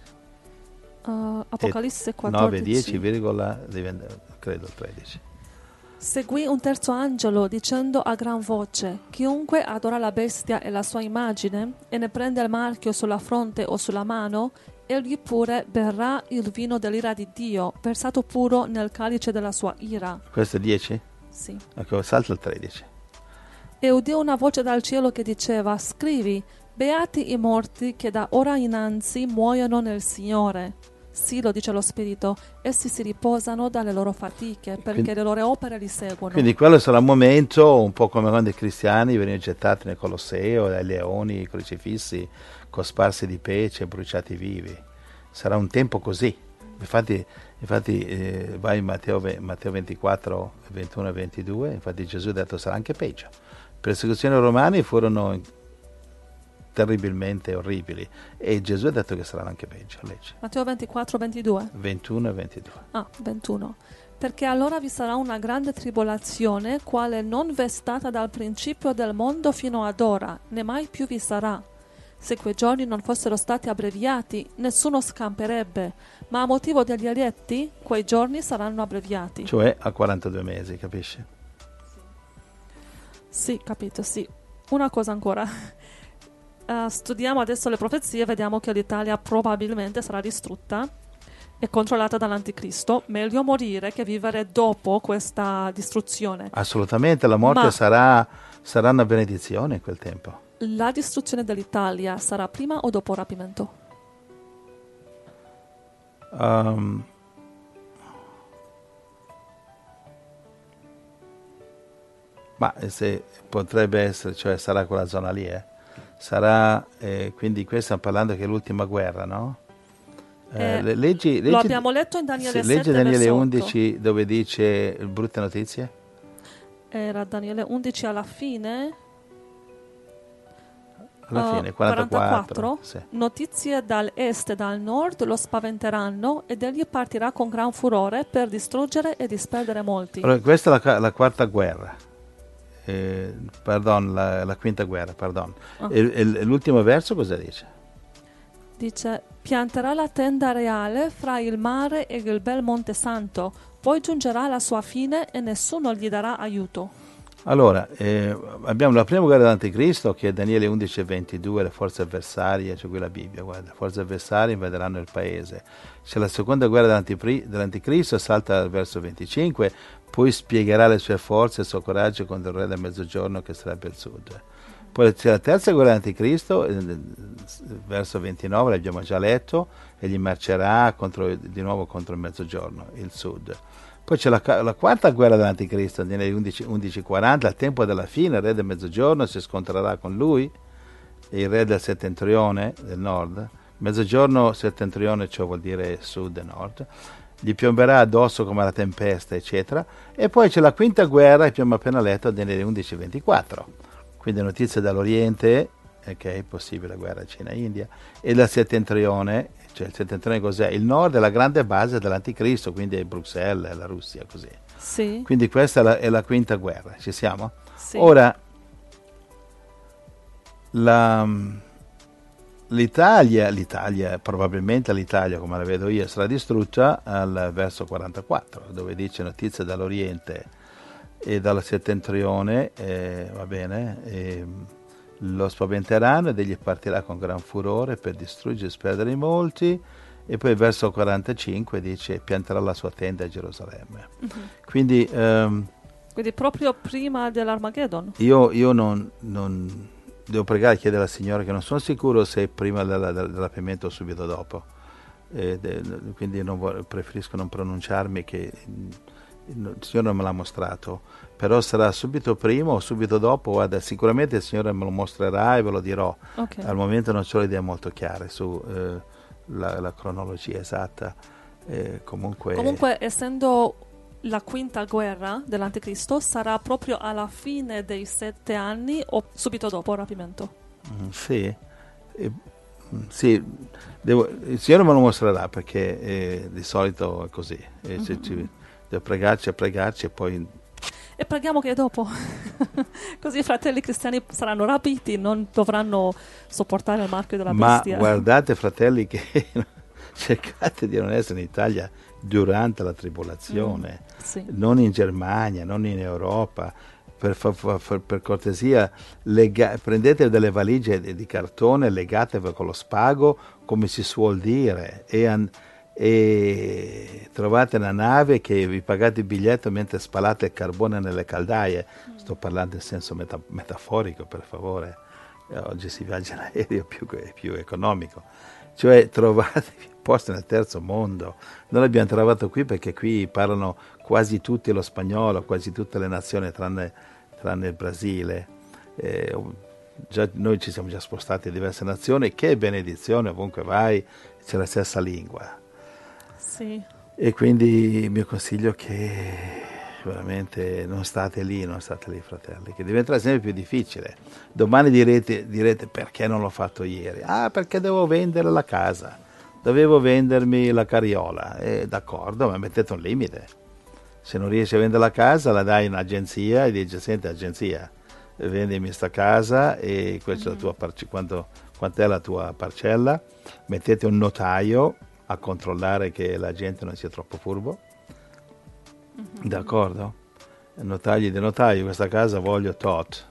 Uh, Apocalisse quattordici nove, dieci, virgola, credo tredici. Seguì un terzo angelo dicendo a gran voce: chiunque adora la bestia e la sua immagine e ne prende il marchio sulla fronte o sulla mano, egli pure berrà il vino dell'ira di Dio, versato puro nel calice della sua ira. Questo è dieci? Sì. Ecco, salta il tredici. E udì una voce dal cielo che diceva: scrivi, beati i morti che da ora innanzi muoiono nel Signore. Sì, lo dice lo Spirito, essi si riposano dalle loro fatiche, perché quindi, le loro opere li seguono. Quindi quello sarà un momento un po' come quando i cristiani venivano gettati nel Colosseo, dai leoni crocifissi, cosparsi di pece, bruciati vivi. Sarà un tempo così. Infatti, infatti eh, vai in Matteo, Matteo ventiquattro, ventuno e ventidue, infatti Gesù ha detto sarà anche peggio. Le persecuzioni romane furono terribilmente orribili e Gesù ha detto che saranno anche peggio. Legge. Matteo ventiquattro, ventidue? ventuno e ventidue. Ah, ventuno. Perché allora vi sarà una grande tribolazione, quale non v'è stata dal principio del mondo fino ad ora, né mai più vi sarà. Se quei giorni non fossero stati abbreviati, nessuno scamperebbe, ma a motivo degli eletti, quei giorni saranno abbreviati. Cioè a quarantadue mesi, capisci? Sì, capito, sì. Una cosa ancora. Uh, studiamo adesso le profezie, vediamo che l'Italia probabilmente sarà distrutta e controllata dall'anticristo. Meglio morire che vivere dopo questa distruzione. Assolutamente, la morte Ma sarà, sarà una benedizione in quel tempo. la distruzione dell'Italia sarà prima o dopo il rapimento? Um, ma se potrebbe essere, cioè sarà quella zona lì, eh? Sarà, eh, quindi qui stiamo parlando che è l'ultima guerra, no? Eh, Eh, le- leggi, lo leggi, abbiamo letto in Daniele sì, leggi sette, Daniele verso otto. undici dove dice brutte notizie. Era Daniele undici alla fine. Alla Uh, fine, quarantaquattro. quarantaquattro, Sì. notizie dall'est e dal nord lo spaventeranno ed egli partirà con gran furore per distruggere e disperdere molti. Allora, questa è la, ca- la quarta guerra, eh, pardon, la, la quinta guerra, pardon. Ah. E, e l'ultimo verso cosa dice? Dice: pianterà la tenda reale fra il mare e il bel monte santo, poi giungerà la sua fine e nessuno gli darà aiuto. Allora, eh, abbiamo la prima guerra dell'Anticristo che è Daniele undici e ventidue, le forze avversarie, c'è qui la Bibbia, guarda, le forze avversarie invaderanno il paese. C'è la seconda guerra dell'antipri- dell'Anticristo, salta al verso venticinque, poi spiegherà le sue forze e il suo coraggio contro il re del mezzogiorno che sarebbe il sud. Poi c'è la terza guerra dell'Anticristo, eh, verso ventinove, l'abbiamo già letto, e gli marcerà contro, di nuovo contro il mezzogiorno, il sud. Poi c'è la, la quarta guerra dell'Anticristo, nelle undici quaranta, al tempo della fine, il re del mezzogiorno si scontrerà con lui, e il re del settentrione, del nord. Mezzogiorno, settentrione, ciò vuol dire sud e nord. Gli piomberà addosso come la tempesta, eccetera. E poi c'è la quinta guerra, che abbiamo appena letto, nelle undici ventiquattro. Quindi notizie dall'Oriente, eh, che è possibile guerra Cina-India, e dal settentrione. Cioè il settentrione cos'è? Il nord è la grande base dell'anticristo, quindi è Bruxelles, la Russia, così. Sì. Quindi questa è la, è la quinta guerra, ci siamo? Sì. Ora, la, l'Italia, l'Italia, probabilmente l'Italia, come la vedo io, sarà distrutta al verso quarantaquattro, dove dice notizie dall'Oriente e dal settentrione, eh, va bene, e, lo spaventeranno ed egli partirà con gran furore per distruggere e sperdere molti. E poi verso quarantacinque dice pianterà la sua tenda a Gerusalemme. Uh-huh. Quindi, um, Quindi proprio prima dell'Armageddon. Io, io non, non devo pregare e chiedere al Signore, che non sono sicuro se è prima della, del rapimento o subito dopo. Eh, de, quindi non vor, preferisco non pronunciarmi, che il Signore non me l'ha mostrato, però sarà subito prima o subito dopo. Guarda, sicuramente il Signore me lo mostrerà e ve lo dirò. Okay. Al momento non ho le idee molto chiare su eh, la, la cronologia esatta. Eh, comunque, comunque essendo la quinta guerra dell'Anticristo, sarà proprio alla fine dei sette anni o subito dopo il rapimento? Mm, sì, eh, sì, devo, il Signore me lo mostrerà, perché eh, di solito è così. Eh, mm-hmm. ci, Devo pregarci e pregarci e poi... E preghiamo che dopo, così i fratelli cristiani saranno rapiti, non dovranno sopportare il marchio della Ma bestia. Ma guardate, fratelli, che cercate di non essere in Italia durante la tribolazione, mm, sì. non in Germania, non in Europa. Per, fa, fa, per cortesia, lega, prendete delle valigie di, di cartone, legatevi con lo spago, come si suol dire, e... An, e trovate una nave che vi pagate il biglietto mentre spalate il carbone nelle caldaie. Mm. Sto parlando in senso meta- metaforico, per favore. Oggi si viaggia in aereo, più, più economico. Cioè trovatevi posti nel terzo mondo. Noi l'abbiamo trovato qui perché qui parlano quasi tutti lo spagnolo, quasi tutte le nazioni tranne, tranne il Brasile. Eh, già, noi ci siamo già spostati in diverse nazioni. Che benedizione, ovunque vai c'è la stessa lingua. Sì. E quindi il mio consiglio è che veramente non state lì, non state lì, fratelli, che diventerà sempre più difficile. Domani direte, direte perché non l'ho fatto ieri? Ah, perché devo vendere la casa, dovevo vendermi la carriola. Eh, d'accordo, ma mettete un limite. Se non riesci a vendere la casa, la dai in agenzia e dici: senti, agenzia, vendimi sta casa e questa mm-hmm. è la tua parce- quanto, quant'è la tua parcella, mettete un notaio a controllare che la gente non sia troppo furbo, mm-hmm. d'accordo? Notagli di notaio, questa casa voglio tot,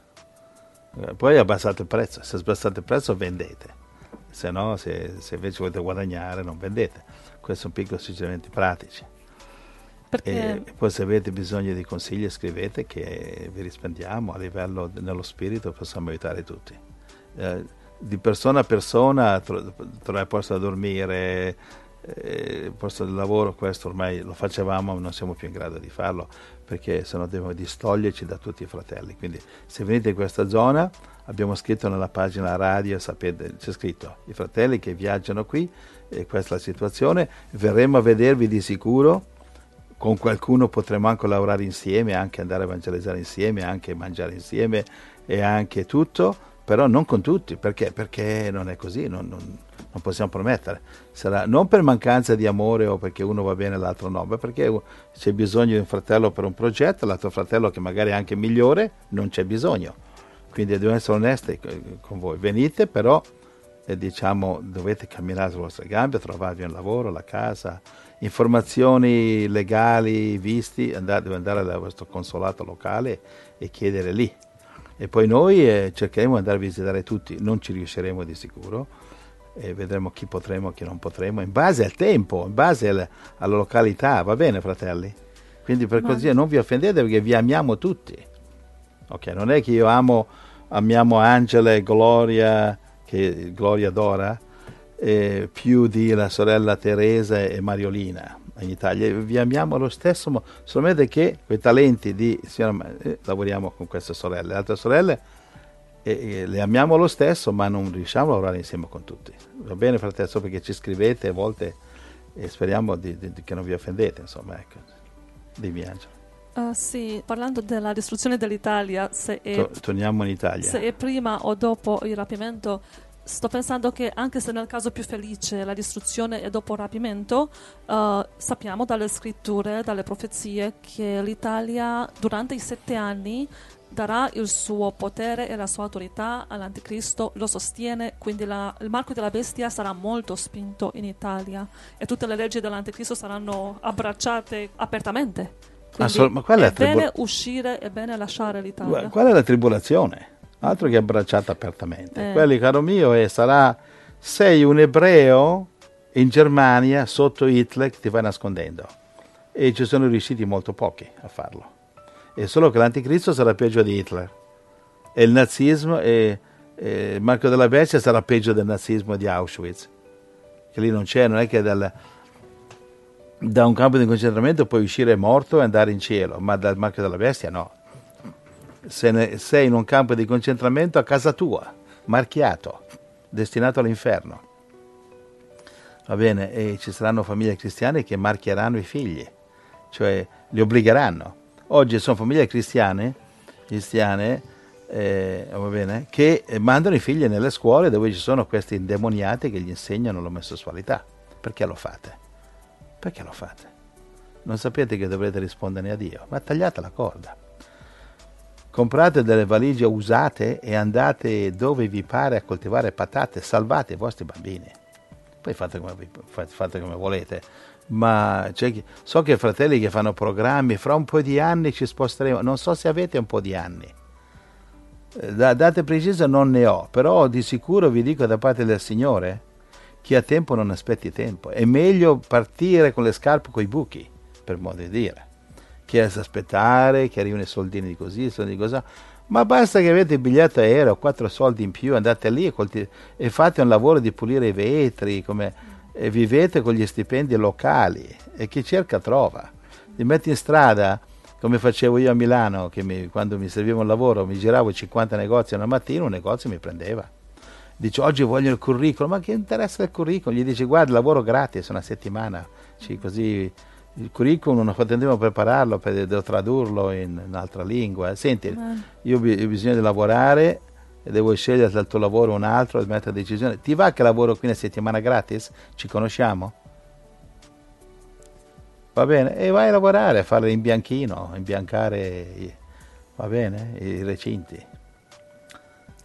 poi abbassate il prezzo, se abbassate il prezzo vendete, se no se, se invece volete guadagnare non vendete. Questi sono piccoli suggerimenti pratici. Perché... E poi se avete bisogno di consigli scrivete che vi rispondiamo a livello nello spirito, possiamo aiutare tutti. Eh, di persona a persona trovare posto da dormire, eh, posto di lavoro, questo ormai lo facevamo ma non siamo più in grado di farlo perché sennò dobbiamo distoglierci da tutti i fratelli. Quindi se venite in questa zona abbiamo scritto nella pagina radio, sapete, c'è scritto i fratelli che viaggiano qui e questa è la situazione, verremo a vedervi di sicuro. Con qualcuno potremo anche lavorare insieme, anche andare a evangelizzare insieme, anche mangiare insieme e anche tutto, però non con tutti, perché? Perché non è così, non, non, non possiamo promettere. Sarà non per mancanza di amore o perché uno va bene e l'altro no, ma perché c'è bisogno di un fratello per un progetto, l'altro fratello che magari è anche migliore, non c'è bisogno. Quindi dobbiamo essere onesti con voi. Venite, però eh, diciamo dovete camminare sulle vostre gambe, trovarvi un lavoro, la casa, informazioni legali, visti, andate, deve andare al vostro consolato locale e chiedere lì. E poi noi eh, cercheremo di andare a visitare tutti, non ci riusciremo di sicuro, e vedremo chi potremo e chi non potremo, in base al tempo, in base al, alla località, va bene fratelli? Quindi per così non vi offendete perché vi amiamo tutti. Ok, non è che io amo, amiamo Angela e Gloria, che Gloria Dora, Eh, più di la sorella Teresa e Mariolina in Italia, vi amiamo lo stesso, ma solamente che quei talenti di eh, lavoriamo con queste sorelle, le altre sorelle eh, eh, le amiamo lo stesso, ma non riusciamo a lavorare insieme con tutti. Va bene fratello, so perché ci scrivete a volte e speriamo di, di, di che non vi offendete, insomma, ecco. Dimmi Angelo. Uh, sì, parlando della distruzione dell'Italia, se è, to- torniamo in Italia, se è prima o dopo il rapimento. Sto pensando che anche se nel caso più felice la distruzione è dopo il rapimento, uh, sappiamo dalle scritture, dalle profezie, che l'Italia durante i sette anni darà il suo potere e la sua autorità all'anticristo, lo sostiene, quindi la, il marchio della bestia sarà molto spinto in Italia e tutte le leggi dell'anticristo saranno abbracciate apertamente. Quindi Assol- ma qual è, è la tribu- bene uscire, è bene lasciare l'Italia. Qual è la tribolazione? Altro che abbracciata apertamente. Eh. Quelli, caro mio, e sarà sei un ebreo in Germania sotto Hitler che ti vai nascondendo. E ci sono riusciti molto pochi a farlo. E solo che l'anticristo sarà peggio di Hitler. E il nazismo, e, e il marchio della bestia sarà peggio del nazismo di Auschwitz. Che lì non c'è, non è che dal, da un campo di concentramento puoi uscire morto e andare in cielo, ma dal marchio della bestia no. Se ne, sei in un campo di concentramento a casa tua, marchiato, destinato all'inferno. Va bene, e ci saranno famiglie cristiane che marchieranno i figli, cioè li obbligheranno. Oggi sono famiglie cristiane, cristiane eh, va bene, che mandano i figli nelle scuole dove ci sono questi indemoniati che gli insegnano l'omosessualità. Perché lo fate? Perché lo fate? Non sapete che dovrete rispondere a Dio? Ma tagliate la corda. Comprate delle valigie usate e andate dove vi pare a coltivare patate, salvate i vostri bambini. Poi fate come, fate come volete. Ma c'è chi, so che fratelli che fanno programmi, fra un po' di anni ci sposteremo, non so se avete un po' di anni. Da, date precise non ne ho, però di sicuro vi dico da parte del Signore, chi ha tempo non aspetti tempo. È meglio partire con le scarpe coi buchi, per modo di dire, che aspettare che arrivino i soldini di così, i soldini di così. Ma basta che avete il biglietto aereo, quattro soldi in più, andate lì e, colti- e fate un lavoro di pulire i vetri, come, e vivete con gli stipendi locali, e chi cerca trova. Li metti in strada, come facevo io a Milano, che mi, quando mi serviva un lavoro, mi giravo cinquanta negozi una mattina, un negozio mi prendeva. Dice, oggi voglio il curriculum, ma che interessa il curriculum? Gli dice, guarda, lavoro gratis una settimana, cioè, così... Il curriculum non potevo prepararlo, per, devo tradurlo in un'altra lingua. Senti, Amen. io ho bisogno di lavorare e devo scegliere dal tuo lavoro un altro e mettere decisione. Ti va che lavoro qui una settimana gratis? Ci conosciamo? Va bene? E vai a lavorare, a fare in bianchino, imbiancare i, va bene, i recinti.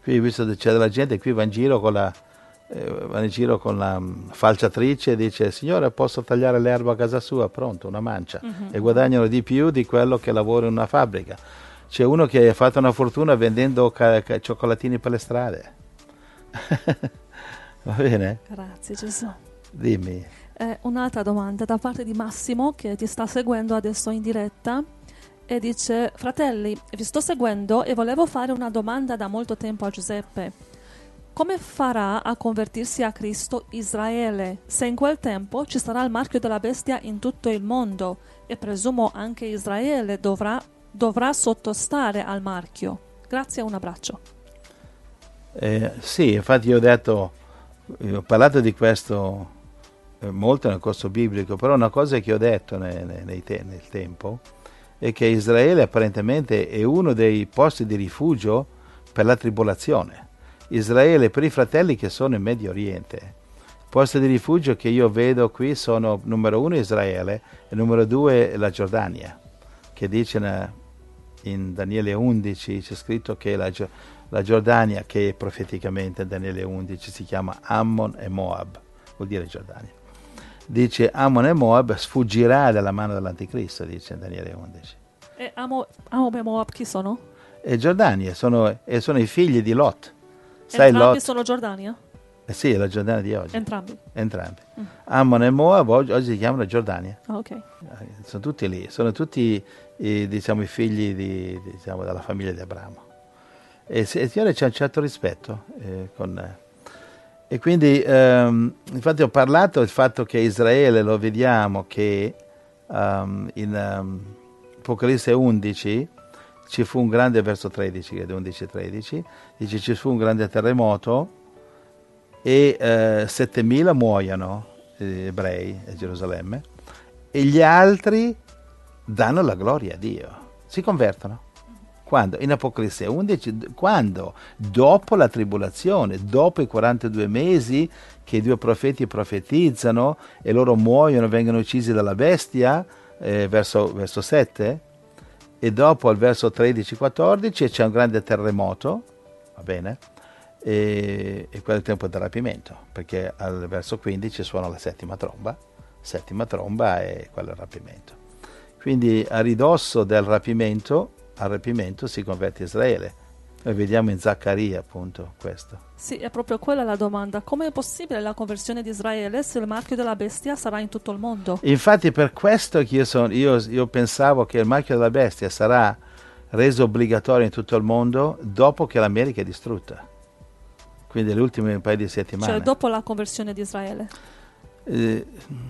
Qui visto che c'è della gente, qui va in giro con la, eh, va in giro con la um, falciatrice e dice: signore, posso tagliare l'erba a casa sua? Pronto, una mancia. Uh-huh. E guadagnano di più di quello che lavora in una fabbrica. C'è uno che ha fatto una fortuna vendendo ca- ca- cioccolatini per le strade. Va bene? Grazie Gesù. Dimmi. Eh, un'altra domanda da parte di Massimo, che ti sta seguendo adesso in diretta, e dice: fratelli, vi sto seguendo e volevo fare una domanda da molto tempo a Giuseppe. Come farà a convertirsi a Cristo Israele, se in quel tempo ci sarà il marchio della bestia in tutto il mondo, e presumo anche Israele dovrà, dovrà sottostare al marchio? Grazie e un abbraccio. Eh, sì, infatti io ho detto, io ho parlato di questo eh, molto nel corso biblico, però una cosa che ho detto ne, ne, nei te, nel tempo è che Israele apparentemente è uno dei posti di rifugio per la tribolazione. Israele per i fratelli che sono in Medio Oriente. Posti di rifugio che io vedo qui sono numero uno Israele e numero due la Giordania, che dice in Daniele undici, c'è scritto che la, la Giordania, che profeticamente in Daniele undici si chiama Ammon e Moab, vuol dire Giordania. Dice Ammon e Moab sfuggirà dalla mano dell'Anticristo, dice in Daniele undici. E Ammon e Moab chi sono? E Giordania, sono, e sono i figli di Lot. Sai Entrambi Lot? Sono Giordania? Eh sì, è la Giordania di oggi. Entrambi? Entrambi. Mm. Ammon e Moab oggi, oggi si chiamano Giordania. Oh, ok. Sono tutti lì, sono tutti i, diciamo, i figli di, diciamo, della famiglia di Abramo. E il Signore c'è un certo rispetto eh, con... Eh, E quindi, um, infatti ho parlato del fatto che Israele, lo vediamo che um, in um, Apocalisse undici ci fu un grande, verso tredici, che è undici tredici, dice ci fu un grande terremoto e uh, settemila muoiono eh, ebrei a Gerusalemme e gli altri danno la gloria a Dio, si convertono. Quando? In Apocalisse undici, quando? Dopo la tribolazione, dopo i quarantadue mesi che i due profeti profetizzano e loro muoiono, vengono uccisi dalla bestia, eh, verso, verso sette, e dopo al verso tredici quattordici c'è un grande terremoto, va bene, e, e quello è il tempo del rapimento, perché al verso quindici suona la settima tromba, settima tromba e quello è il rapimento. Quindi a ridosso del rapimento, al rapimento si converte Israele. Noi vediamo in Zaccaria appunto questo. Sì, è proprio quella la domanda. Come è possibile la conversione di Israele se il marchio della bestia sarà in tutto il mondo? Infatti per questo che io, son, io, io pensavo che il marchio della bestia sarà reso obbligatorio in tutto il mondo dopo che l'America è distrutta. Quindi le ultime paio di settimane. Cioè dopo la conversione di Israele. Eh,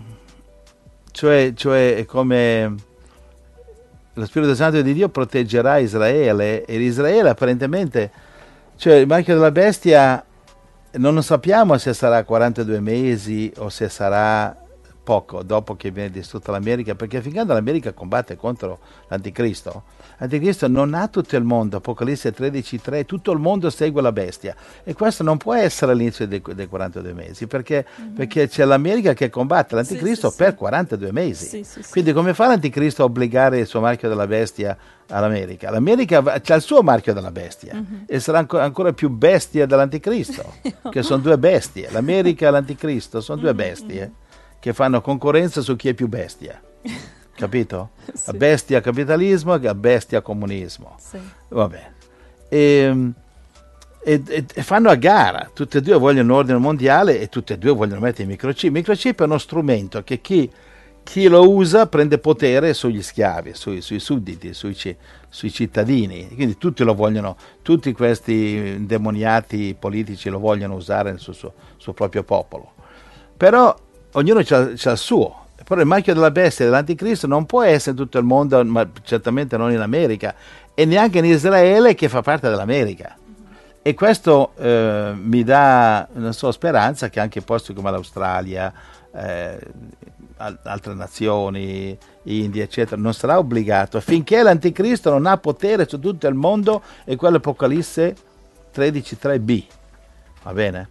cioè, cioè è come... Lo Spirito Santo di Dio proteggerà Israele e Israele apparentemente, cioè il marchio della bestia non sappiamo se sarà quarantadue mesi o se sarà poco dopo che viene distrutta l'America, perché finché l'America combatte contro l'Anticristo, l'Anticristo non ha tutto il mondo, Apocalisse tredici tre, tutto il mondo segue la bestia e questo non può essere all'inizio dei, dei quarantadue mesi perché, mm-hmm. perché c'è l'America che combatte l'Anticristo sì, sì, per sì. quarantadue mesi. Sì, sì, sì. Quindi come fa l'Anticristo a obbligare il suo marchio della bestia all'America? L'America ha il suo marchio della bestia mm-hmm. e sarà ancora, ancora più bestia dell'Anticristo, che sono due bestie, l'America e l'Anticristo sono due bestie. Mm-hmm. che fanno concorrenza su chi è più bestia, capito? Sì. La bestia capitalismo e la bestia comunismo. Sì. Vabbè. E, e, e fanno a gara, tutte e due vogliono un ordine mondiale e tutte e due vogliono mettere il microchip. Il microchip è uno strumento che chi, chi lo usa prende potere sugli schiavi, sui, sui sudditi, sui, sui cittadini. Quindi tutti lo vogliono, tutti questi indemoniati politici lo vogliono usare nel suo, suo, suo proprio popolo. Però ognuno c'ha il suo, però il marchio della bestia dell'Anticristo non può essere in tutto il mondo, ma certamente non in America e neanche in Israele che fa parte dell'America. Mm-hmm. E questo eh, mi dà una sua speranza che anche posti come l'Australia, eh, altre nazioni, India, eccetera, non sarà obbligato finché l'Anticristo non ha potere su tutto il mondo, e quello è Apocalisse tredici tre b. Va bene?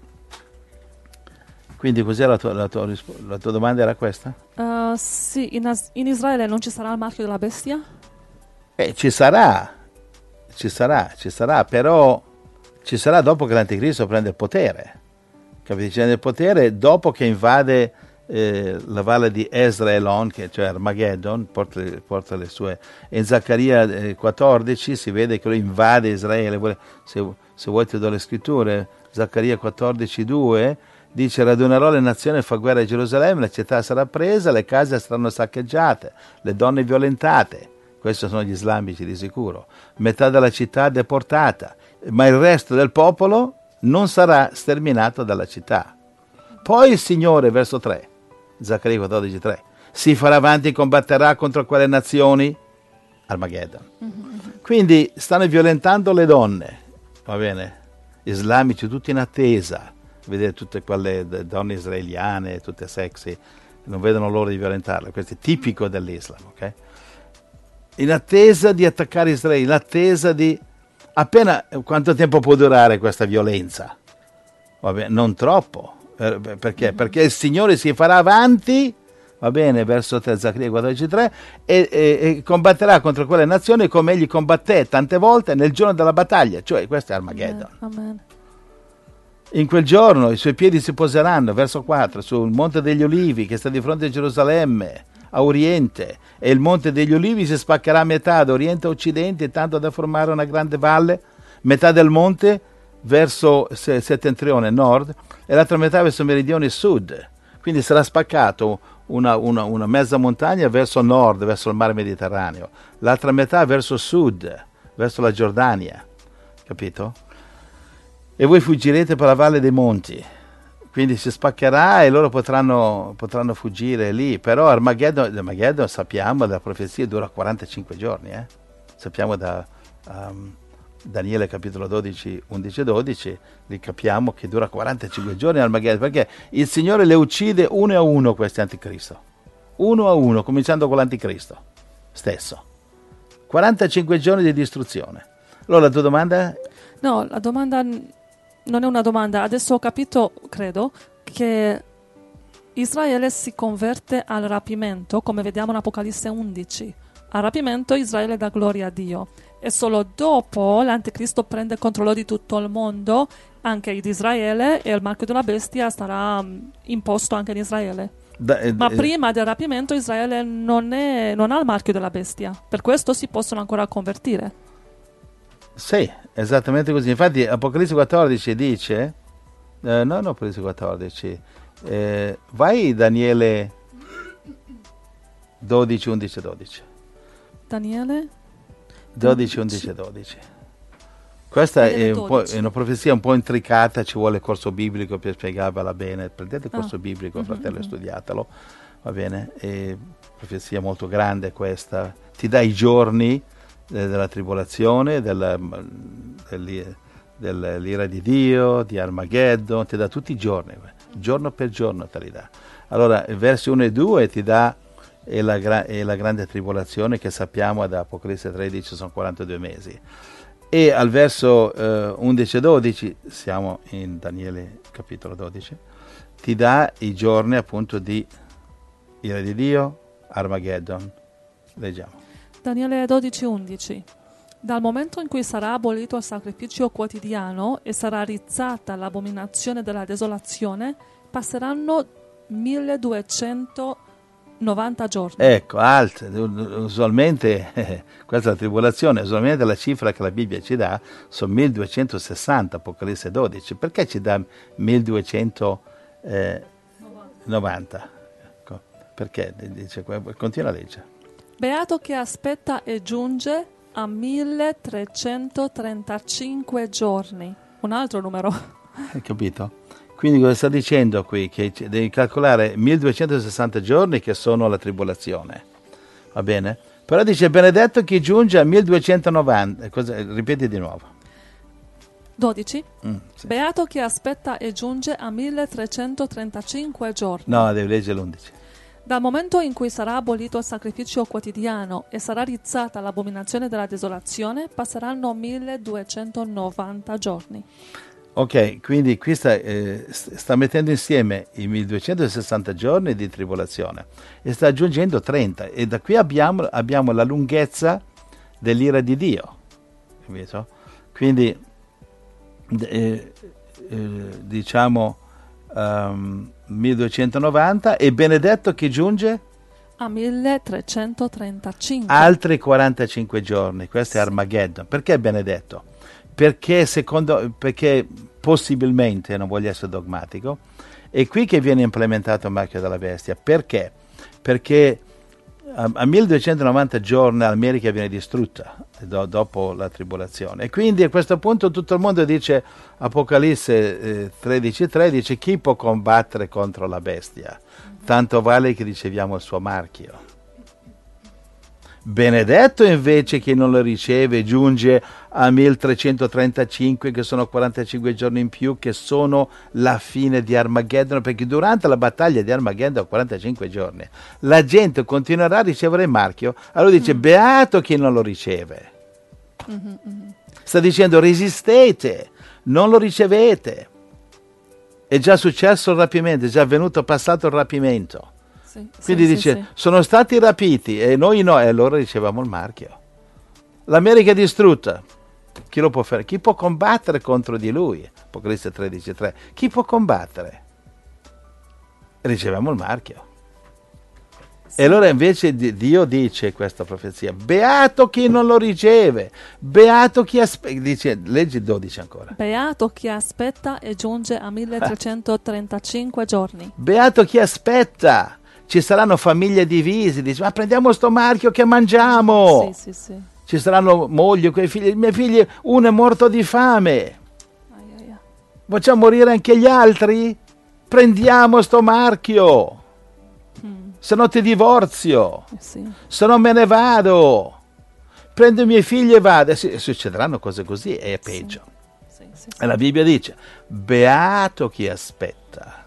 Quindi cos'è la tua, la tua, la tua domanda era questa? Uh, sì, in, As- in Israele non ci sarà il marchio della bestia? Eh, ci sarà, ci sarà, ci sarà, però ci sarà dopo che l'anticristo prende il potere, capite? Prende il potere dopo che invade eh, la valle di Esdraelon, che cioè Armageddon, porta, porta le sue. In Zaccaria eh, quattordici si vede che lui invade Israele. Se, se vuoi ti do le scritture. Zaccaria quattordici due dice: radunerò le nazioni e fa guerra a Gerusalemme, la città sarà presa, le case saranno saccheggiate, le donne violentate. Questi sono gli islamici di sicuro. Metà della città deportata, ma il resto del popolo non sarà sterminato dalla città. Poi il Signore, verso tre, Zaccaria quattordici tre, si farà avanti e combatterà contro quelle nazioni, Armageddon. Mm-hmm. Quindi stanno violentando le donne, va bene? Islamici tutti in attesa, vedere tutte quelle donne israeliane, tutte sexy, non vedono l'ora di violentarle. Questo è tipico dell'Islam, ok? In attesa di attaccare Israele, in attesa di... Appena, quanto tempo può durare questa violenza? Vabbè, non troppo. Perché? Perché il Signore si farà avanti, va bene, verso Zaccaria quattordici tre, e, e, e combatterà contro quelle nazioni come egli combatté tante volte nel giorno della battaglia, cioè questo è Armageddon. Amen. Amen. In quel giorno i suoi piedi si poseranno, verso quattro, sul Monte degli Olivi che sta di fronte a Gerusalemme, a oriente, e il Monte degli Olivi si spaccherà a metà, da oriente a occidente, tanto da formare una grande valle, metà del monte verso settentrione, nord, e l'altra metà verso meridione, sud. Quindi sarà spaccato una, una, una mezza montagna verso nord, verso il mare Mediterraneo, l'altra metà verso sud, verso la Giordania, capito? E voi fuggirete per la valle dei monti. Quindi si spaccherà e loro potranno, potranno fuggire lì. Però Armageddon, Armageddon sappiamo, la profezia dura quarantacinque giorni. Eh? Sappiamo da um, Daniele capitolo dodici, undici e dodici, lì capiamo che dura quarantacinque giorni Armageddon, perché il Signore le uccide uno a uno questi anticristo. Uno a uno, cominciando con l'anticristo stesso. quarantacinque giorni di distruzione. Allora la tua domanda? No, la domanda... non è una domanda, adesso ho capito, credo, che Israele si converte al rapimento, come vediamo in Apocalisse undici. Al rapimento Israele dà gloria a Dio e solo dopo l'anticristo prende controllo di tutto il mondo, anche di Israele, e il marchio della bestia sarà imposto anche in Israele. Da, eh, Ma prima del rapimento Israele non, è, non ha il marchio della bestia, per questo si possono ancora convertire. Sì, esattamente così. Infatti Apocalisse quattordici dice, eh, no, no, Apocalisse quattordici, eh, vai Daniele dodici, undici e dodici. Daniele? dodici, undici e dodici. Questa è, un po', è una profezia un po' intricata, ci vuole corso biblico per spiegarvela bene. Prendete il corso ah. biblico, fratello, mm-hmm. studiatelo, va bene? È profezia molto grande questa, ti dà i giorni della tribolazione, della, dell'ira di Dio, di Armageddon, ti dà tutti i giorni, giorno per giorno te li dà. Allora, versi uno e due ti dà è la, è la grande tribolazione che sappiamo da Apocalisse tredici, sono quarantadue mesi. E al verso eh, undici e dodici, siamo in Daniele capitolo dodici, ti dà i giorni appunto di ira di Dio, Armageddon. Leggiamo. Daniele dodici undici. Dal momento in cui sarà abolito il sacrificio quotidiano e sarà rizzata l'abominazione della desolazione, passeranno milleduecentonovanta giorni. Ecco, alt, usualmente, eh, questa è la tribolazione, usualmente la cifra che la Bibbia ci dà sono milleduecentosessanta, Apocalisse dodici. Perché ci dà milleduecentonovanta? Ecco, perché? Dice, continua a leggere. Beato che aspetta e giunge a milletrecentotrentacinque giorni. Un altro numero. Hai capito? Quindi cosa sta dicendo qui? Che devi calcolare milleduecentosessanta giorni che sono la tribolazione. Va bene? Però dice benedetto chi giunge a milleduecentonovanta. Cosa, ripeti di nuovo. dodici. Mm, sì. Beato chi aspetta e giunge a milletrecentotrentacinque giorni. No, devi leggere l'undici. Dal momento in cui sarà abolito il sacrificio quotidiano e sarà rizzata l'abominazione della desolazione, passeranno milleduecentonovanta giorni. Ok, quindi qui sta, eh, sta mettendo insieme i milleduecentosessanta giorni di tribolazione e sta aggiungendo trenta, e da qui abbiamo, abbiamo la lunghezza dell'ira di Dio, capito? Quindi eh, eh, diciamo um, milleduecentonovanta, e benedetto che giunge a milletrecentotrentacinque. Altri quarantacinque giorni, questo sì. È Armageddon. Perché benedetto? Perché secondo, perché possibilmente, non voglio essere dogmatico, è qui che viene implementato il marchio della bestia. Perché? Perché a, a milleduecentonovanta giorni l'America viene distrutta do, dopo la tribolazione, e quindi a questo punto tutto il mondo dice, Apocalisse eh, tredici tre dice, chi può combattere contro la bestia? Tanto vale che riceviamo il suo marchio. Benedetto invece chi non lo riceve giunge a milletrecentotrentacinque, che sono quarantacinque giorni in più, che sono la fine di Armageddon, perché durante la battaglia di Armageddon, quarantacinque giorni, la gente continuerà a ricevere il marchio. Allora dice, mm. beato chi non lo riceve. Mm-hmm, mm-hmm. Sta dicendo, resistete, non lo ricevete. È già successo il rapimento, è già avvenuto, passato il rapimento. Sì, quindi sì, dice, sì, sì. sono stati rapiti e noi no, e allora ricevamo il marchio. L'America è distrutta, chi lo può fare? Chi può combattere contro di lui? Apocalisse tredici tre, chi può combattere? Riceviamo il marchio. Sì. E allora invece Dio dice questa profezia, beato chi non lo riceve, beato chi aspetta, dice, leggi dodici ancora. Beato chi aspetta e giunge a milletrecentotrentacinque ah. giorni. Beato chi aspetta. Ci saranno famiglie divise, dice, ma prendiamo sto marchio che mangiamo. Sì, sì, sì. Ci saranno mogli, quei figli, i miei figli, uno è morto di fame. Ai, ai, ai. Facciamo morire anche gli altri? Prendiamo sto marchio. Mm. Se no ti divorzio. Eh sì. Se no me ne vado. Prendo i miei figli e vado. Sì, succederanno cose così e è peggio. Sì. Sì, sì, sì. E la Bibbia dice, beato chi aspetta.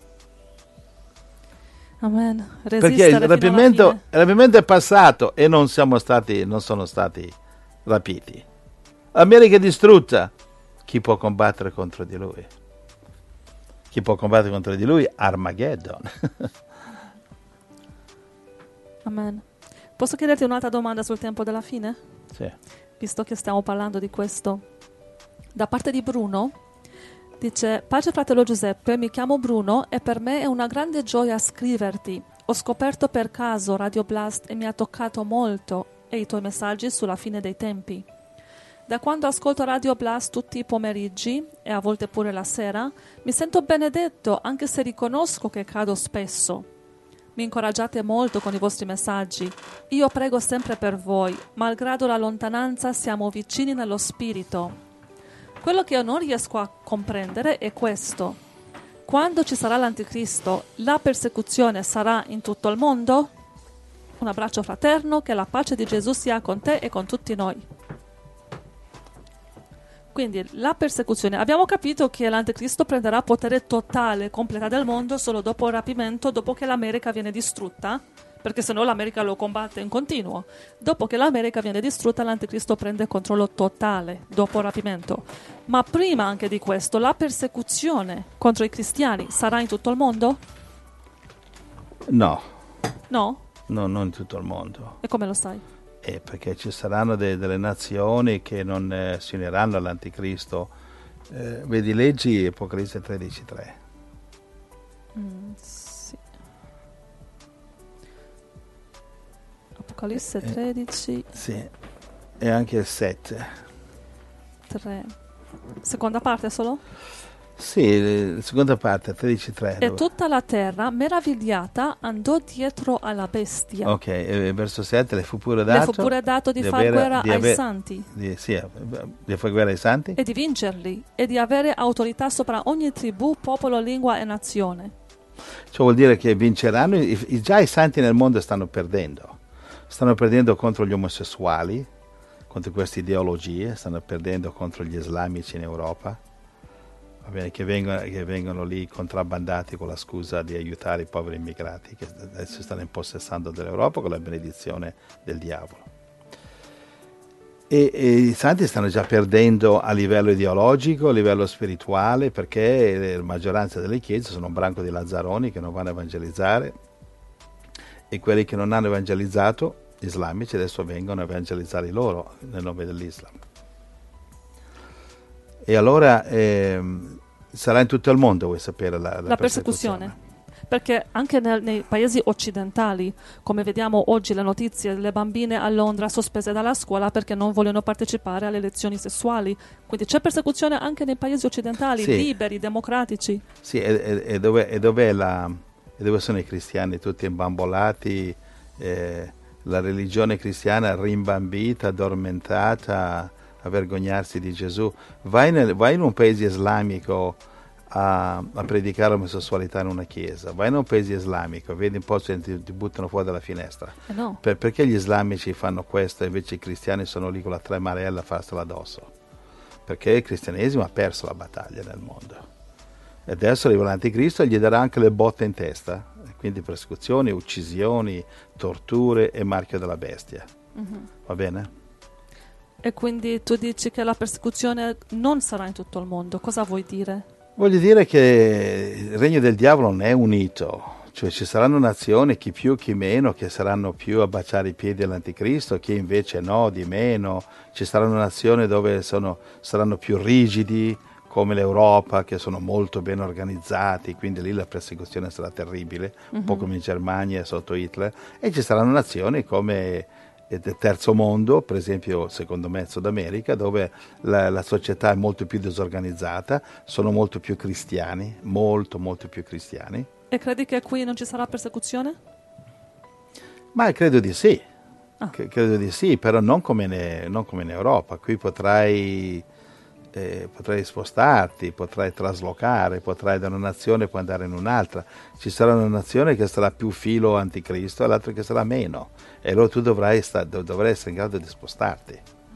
Amen. Perché il rapimento, il rapimento è passato e non siamo stati, non sono stati rapiti. L'America è distrutta. Chi può combattere contro di lui? Chi può combattere contro di lui? Armageddon. Amen. Posso chiederti un'altra domanda sul tempo della fine? Sì. Visto che stiamo parlando di questo. Da parte di Bruno, dice, pace fratello Giuseppe, mi chiamo Bruno e per me è una grande gioia scriverti. Ho scoperto per caso Radio Blast e mi ha toccato molto e i tuoi messaggi sulla fine dei tempi. Da quando ascolto Radio Blast tutti i pomeriggi e a volte pure la sera, mi sento benedetto anche se riconosco che cado spesso. Mi incoraggiate molto con i vostri messaggi. Io prego sempre per voi, malgrado la lontananza siamo vicini nello spirito. Quello che io non riesco a comprendere è questo. Quando ci sarà l'Anticristo, la persecuzione sarà in tutto il mondo? Un abbraccio fraterno, che la pace di Gesù sia con te e con tutti noi. Quindi la persecuzione, abbiamo capito che l'Anticristo prenderà potere totale, completa del mondo solo dopo il rapimento, dopo che l'America viene distrutta, perché se no l'America lo combatte in continuo. Dopo che l'America viene distrutta, l'Anticristo prende controllo totale dopo il rapimento. Ma prima anche di questo, la persecuzione contro i cristiani sarà in tutto il mondo? No. No? No, non in tutto il mondo. E come lo sai? Eh, perché ci saranno de- delle nazioni che non eh, si uniranno all'Anticristo. Eh, vedi, leggi Apocalisse tredici tre. Mm, sì. Apocalisse tredici. Eh, sì, e anche il sette. tre. Seconda parte solo? Sì, la seconda parte, tredici tre. E dove... tutta la terra, meravigliata, andò dietro alla bestia. Ok, e verso sette le fu pure dato... Le fu pure dato di, di far avere, guerra di ai aver, santi. Di, sì, di far guerra ai santi. E di vincerli, e di avere autorità sopra ogni tribù, popolo, lingua e nazione. Ciò vuol dire che vinceranno, i, i, già i santi nel mondo stanno perdendo. Stanno perdendo contro gli omosessuali, contro queste ideologie, stanno perdendo contro gli islamici in Europa. Va bene, che, vengono, che vengono lì contrabbandati con la scusa di aiutare i poveri immigrati che adesso stanno impossessando dell'Europa con la benedizione del diavolo. E, e i santi stanno già perdendo a livello ideologico, a livello spirituale, perché la maggioranza delle chiese sono un branco di lazzaroni che non vanno a evangelizzare, e quelli che non hanno evangelizzato, islamici, adesso vengono a evangelizzare loro nel nome dell'Islam. E allora ehm, sarà in tutto il mondo, vuoi sapere, la, la, la persecuzione. persecuzione. Perché anche nel, nei paesi occidentali, come vediamo oggi le notizie, le bambine a Londra sospese dalla scuola perché non vogliono partecipare alle lezioni sessuali. Quindi c'è persecuzione anche nei paesi occidentali, Sì. liberi, democratici. Sì, e, e, e, dove, e, dove la, e dove sono i cristiani tutti imbambolati, eh, la religione cristiana rimbambita, addormentata, a vergognarsi di Gesù. Vai, nel, vai in un paese islamico a, a predicare l'omosessualità in una chiesa, vai in un paese islamico, vedi un po' se ti, ti buttano fuori dalla finestra. Eh no. Per, perché gli islamici fanno questo e invece i cristiani sono lì con la tremarella a farsela addosso? Perché il cristianesimo ha perso la battaglia nel mondo. E adesso arriva l'anticristo e gli darà anche le botte in testa, quindi persecuzioni, uccisioni, torture e marchio della bestia. Mm-hmm. Va bene? E quindi tu dici che la persecuzione non sarà in tutto il mondo. Cosa vuoi dire? Voglio dire che il regno del diavolo non è unito, cioè ci saranno nazioni, chi più chi meno, che saranno più a baciare i piedi all'anticristo, chi invece no, di meno. Ci saranno nazioni dove sono, saranno più rigidi, come l'Europa, che sono molto ben organizzati, quindi lì la persecuzione sarà terribile, mm-hmm. un po' come in Germania sotto Hitler. E ci saranno nazioni come il terzo mondo, per esempio secondo me Sud America, dove la, la società è molto più disorganizzata, sono molto più cristiani, molto molto più cristiani. E credi che qui non ci sarà persecuzione? Ma credo di sì, ah. credo di sì, però non come, ne, non come in Europa. Qui potrai, eh, potrai spostarti, potrai traslocare, potrai da una nazione puoi andare in un'altra. Ci sarà una nazione che sarà più filo anticristo e l'altra che sarà meno. E allora tu dovrai, sta, dovrai essere in grado di spostarti.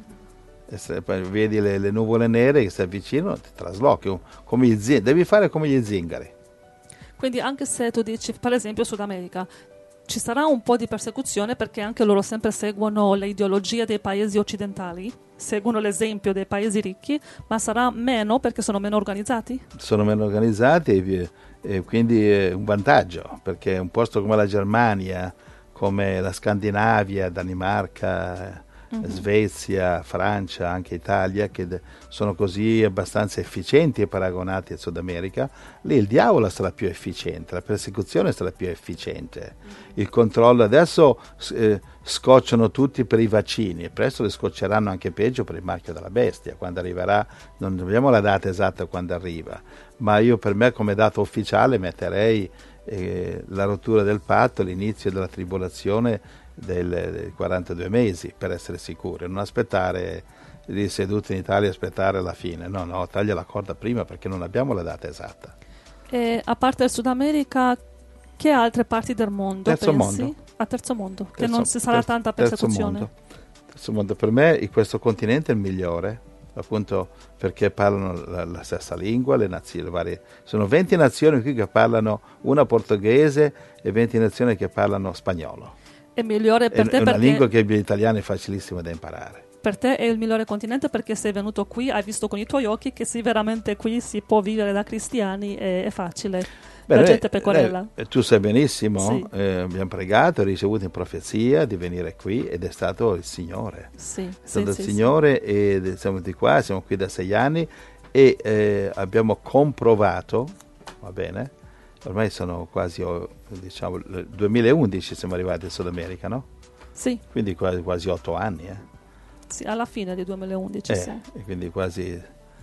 Essere, vedi le, le nuvole nere che si avvicinano, ti traslochi, come gli zingari, devi fare come gli zingari. Quindi anche se tu dici, per esempio Sud America, ci sarà un po' di persecuzione perché anche loro sempre seguono le ideologie dei paesi occidentali, seguono l'esempio dei paesi ricchi, ma sarà meno perché sono meno organizzati? Sono meno organizzati e, e quindi è un vantaggio, perché un posto come la Germania, come la Scandinavia, Danimarca, mm-hmm. Svezia, Francia, anche Italia, che sono così abbastanza efficienti e paragonati al Sud America, lì il diavolo sarà più efficiente, la persecuzione sarà più efficiente, il controllo. Adesso eh, scocciano tutti per i vaccini e presto li scocceranno anche peggio per il marchio della bestia, quando arriverà, non abbiamo la data esatta quando arriva, ma io per me come data ufficiale metterei eh, la rottura del patto, l'inizio della tribolazione del, del quarantadue mesi, per essere sicuri, non aspettare lì seduti in Italia, aspettare la fine, no, no, taglia la corda prima perché non abbiamo la data esatta. E a parte il Sud America, che altre parti del mondo terzo pensi? Mondo. A terzo mondo, che terzo, non ci sarà terzo, tanta Terzo persecuzione. mondo. terzo mondo, per me questo continente è il migliore, appunto perché parlano la, la stessa lingua, le nazioni, le varie, sono venti nazioni qui che parlano una portoghese e venti nazioni che parlano spagnolo. È migliore per è, te è una perché lingua che per gli italiani è facilissima da imparare. Per te è il migliore continente perché sei venuto qui, hai visto con i tuoi occhi che sì, veramente qui si può vivere da cristiani, è, è facile. Beh, la lei, gente pecorella. Lei, tu sai benissimo, sì. eh, abbiamo pregato, ricevuto in profezia di venire qui ed è stato il Signore. Sì, è stato sì, il sì, Signore sì. E siamo di qua, siamo qui da sei anni e eh, abbiamo comprovato, va bene, ormai sono quasi, diciamo, duemilaundici siamo arrivati in Sud America, no? Sì. Quindi quasi, quasi otto anni, eh. Sì, alla fine del duemilaundici, eh, sì. E quindi quasi...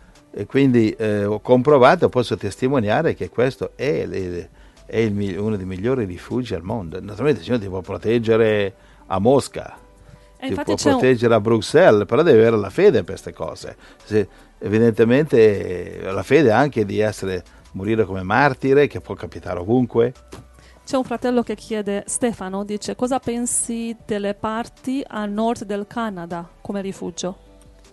E quindi eh, ho comprovato, posso testimoniare che questo è, è, è il, uno dei migliori rifugi al mondo. Naturalmente il Signore ti può proteggere a Mosca, e ti può c'è proteggere un... a Bruxelles, però devi avere la fede per queste cose. Se, evidentemente la fede anche di essere, morire come martire, che può capitare ovunque. C'è un fratello che chiede, Stefano, dice, cosa pensi delle parti a nord del Canada come rifugio?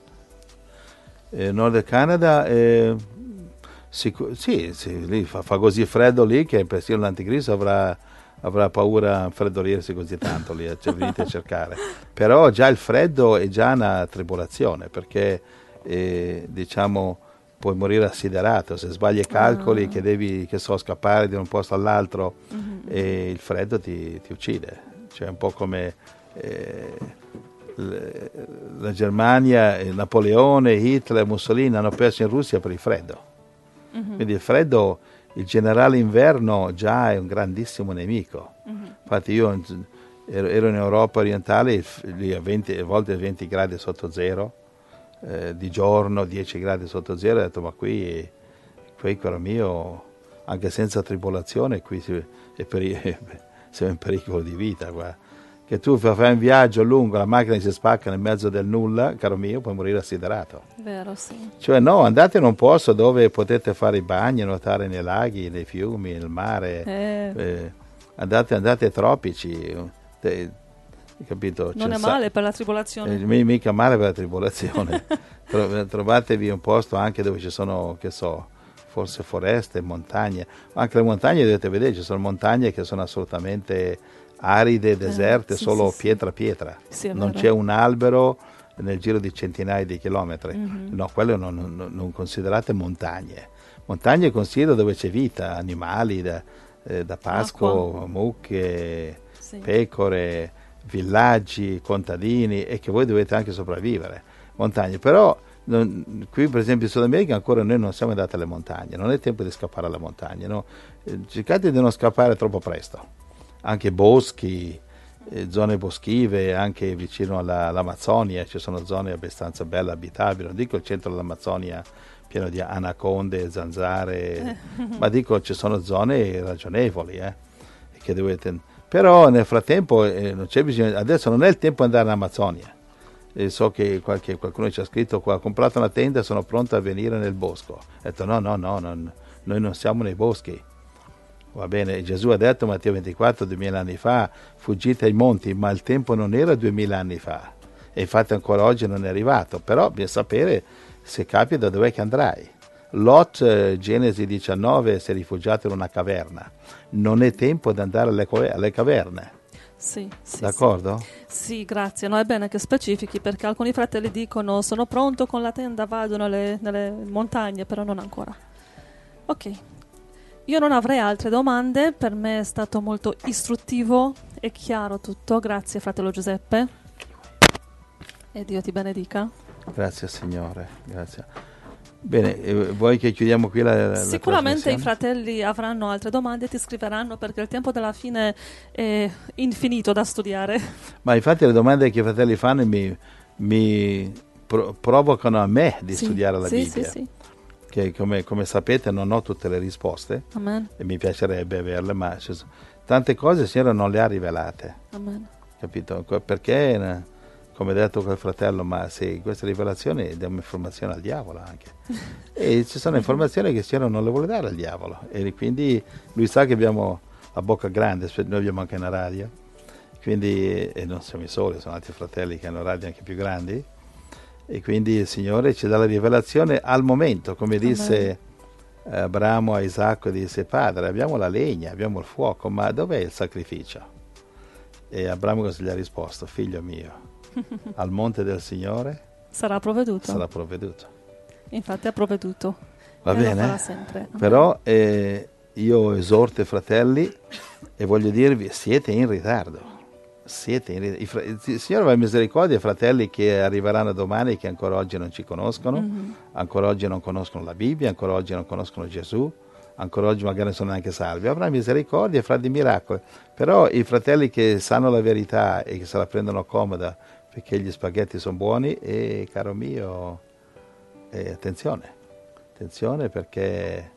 Eh, nord del Canada, eh, sic- sì, sì, lì fa, fa così freddo lì che persino l'anticristo avrà, avrà paura a freddolirsi così tanto lì, cioè, venite a cercare. Però già il freddo è già una tribolazione, perché eh, diciamo puoi morire assiderato se sbagli i calcoli, ah. che devi, che so, scappare da un posto all'altro, mm-hmm. e il freddo ti, ti uccide, cioè un po' come... Eh, la Germania, eh, Napoleone, Hitler, Mussolini hanno perso in Russia per il freddo. Mm-hmm. Quindi il freddo, il generale inverno già è un grandissimo nemico. Mm-hmm. Infatti io ero, ero in Europa orientale, lì a, venti, a volte venti gradi sotto zero, eh, di giorno dieci gradi sotto zero, ho detto ma qui, qui caro mio, anche senza tribolazione, qui si, è peri- siamo in pericolo di vita qua. Che tu fai un viaggio lungo, la macchina si spacca nel mezzo del nulla, caro mio, puoi morire assiderato. Vero, sì. Cioè no, andate in un posto dove potete fare i bagni, nuotare nei laghi, nei fiumi, nel mare, eh. Eh, andate, andate ai tropici, eh, capito? Non C'è è male sa- per la tribolazione. Eh, mica male per la tribolazione. Trovatevi un posto anche dove ci sono, che so, forse foreste, montagne. Anche le montagne dovete vedere, ci sono montagne che sono assolutamente aride, deserte, eh, sì, solo sì, pietra pietra, sì, non c'è un albero nel giro di centinaia di chilometri. Mm-hmm. No, quello non, non, non considerate montagne. Montagne considero dove c'è vita, animali da, eh, da pasco, Acqua. mucche, sì. pecore, villaggi, contadini, e che voi dovete anche sopravvivere. Montagne, però non, qui per esempio in Sud America ancora noi non siamo andati alle montagne, non è tempo di scappare alle montagne, no? Cercate di non scappare troppo presto. Anche boschi, eh, zone boschive, anche vicino alla, all'Amazzonia ci sono zone abbastanza belle, abitabili. Non dico il centro dell'Amazzonia pieno di anaconde, zanzare, ma dico ci sono zone ragionevoli, eh, che dovete... Però nel frattempo eh, non c'è bisogno, adesso non è il tempo di andare in Amazzonia. Eh, so che qualche, qualcuno ci ha scritto qua, ho comprato una tenda e sono pronto a venire nel bosco. Ho detto no, no, no, non, noi non siamo nei boschi. Va bene, Gesù ha detto Matteo ventiquattro, duemila anni fa, fuggite ai monti, ma il tempo non era duemila anni fa, e infatti ancora oggi non è arrivato, però bisogna sapere se capita dov'è che andrai. Lot, eh, Genesi diciannove, si è rifugiato in una caverna, non è tempo di andare alle, co- alle caverne. Sì, sì, d'accordo? Sì. sì, grazie, no, è bene che specifichi, perché alcuni fratelli dicono sono pronto con la tenda, vado nelle, nelle montagne, però non ancora. Ok. Io non avrei altre domande, per me è stato molto istruttivo e chiaro tutto. Grazie fratello Giuseppe e Dio ti benedica. Grazie Signore, grazie. Bene, eh, vuoi che chiudiamo qui la, la Sicuramente i fratelli avranno altre domande e ti scriveranno, perché il tempo della fine è infinito da studiare. Ma infatti le domande che i fratelli fanno mi, mi pro- provocano a me di sì, studiare la sì, Bibbia. Sì, sì. Che come, come sapete non ho tutte le risposte. Amen. E mi piacerebbe averle, ma tante cose il Signore non le ha rivelate. Amen. Capito? Perché, come ha detto quel fratello, ma se queste rivelazioni diamo informazioni al diavolo anche. E ci sono informazioni che il Signore non le vuole dare al diavolo, e quindi lui sa che abbiamo la bocca grande, noi abbiamo anche una radio, quindi, e non siamo i soli, sono altri fratelli che hanno radio anche più grandi. E quindi il Signore ci dà la rivelazione al momento, come disse eh, Abramo a Isacco, disse padre abbiamo la legna, abbiamo il fuoco, ma dov'è il sacrificio? E Abramo cosa gli ha risposto? Figlio mio, al monte del Signore sarà provveduto. Sarà provveduto. Infatti ha provveduto. Va e bene? Lo farà sempre. Però eh, io esorto i fratelli e voglio dirvi, siete in ritardo. Siete in, il Signore va in misericordia ai fratelli che arriveranno domani, che ancora oggi non ci conoscono, mm-hmm. ancora oggi non conoscono la Bibbia, ancora oggi non conoscono Gesù, ancora oggi magari non sono neanche salvi. Avrà misericordia e farà dei miracoli. Però i fratelli che sanno la verità e che se la prendono comoda perché gli spaghetti sono buoni, e caro mio, eh, attenzione, attenzione perché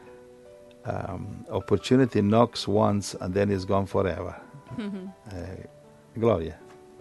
um, opportunity knocks once and then is gone forever. Mm-hmm. Eh, Gloria,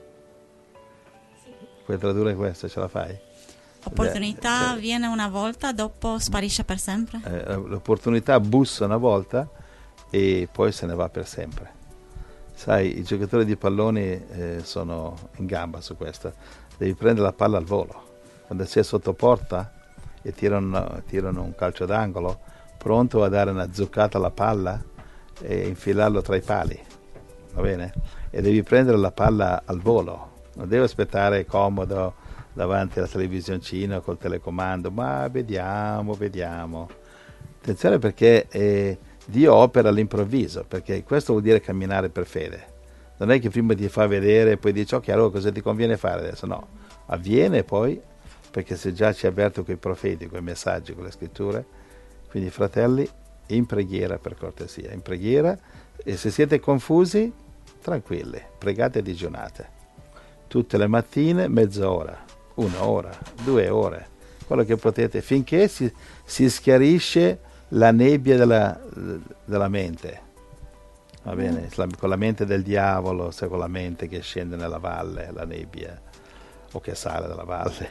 puoi tradurre questo, ce la fai? L'opportunità eh, viene una volta, dopo sparisce per sempre? Eh, l'opportunità bussa una volta e poi se ne va per sempre. Sai, i giocatori di pallone eh, sono in gamba su questo. Devi prendere la palla al volo. Quando sei sotto porta e tirano, tirano un calcio d'angolo, pronto a dare una zuccata alla palla e infilarlo tra i pali. Va bene? E devi prendere la palla al volo, non devi aspettare comodo davanti alla televisioncina col telecomando, ma vediamo, vediamo. Attenzione, perché eh, Dio opera all'improvviso, perché questo vuol dire camminare per fede. Non è che prima ti fa vedere e poi dici ok, allora cosa ti conviene fare adesso? No, avviene poi perché se già ci ha aperto quei profeti, quei messaggi, quelle scritture. Quindi fratelli, in preghiera per cortesia, in preghiera, e se siete confusi, tranquilli, pregate e digiunate. Tutte le mattine mezz'ora, un'ora, due ore, quello che potete, finché si, si schiarisce la nebbia della, della mente. Va mm. bene? Con la mente del diavolo, se con la mente che scende nella valle, la nebbia, o che sale dalla valle,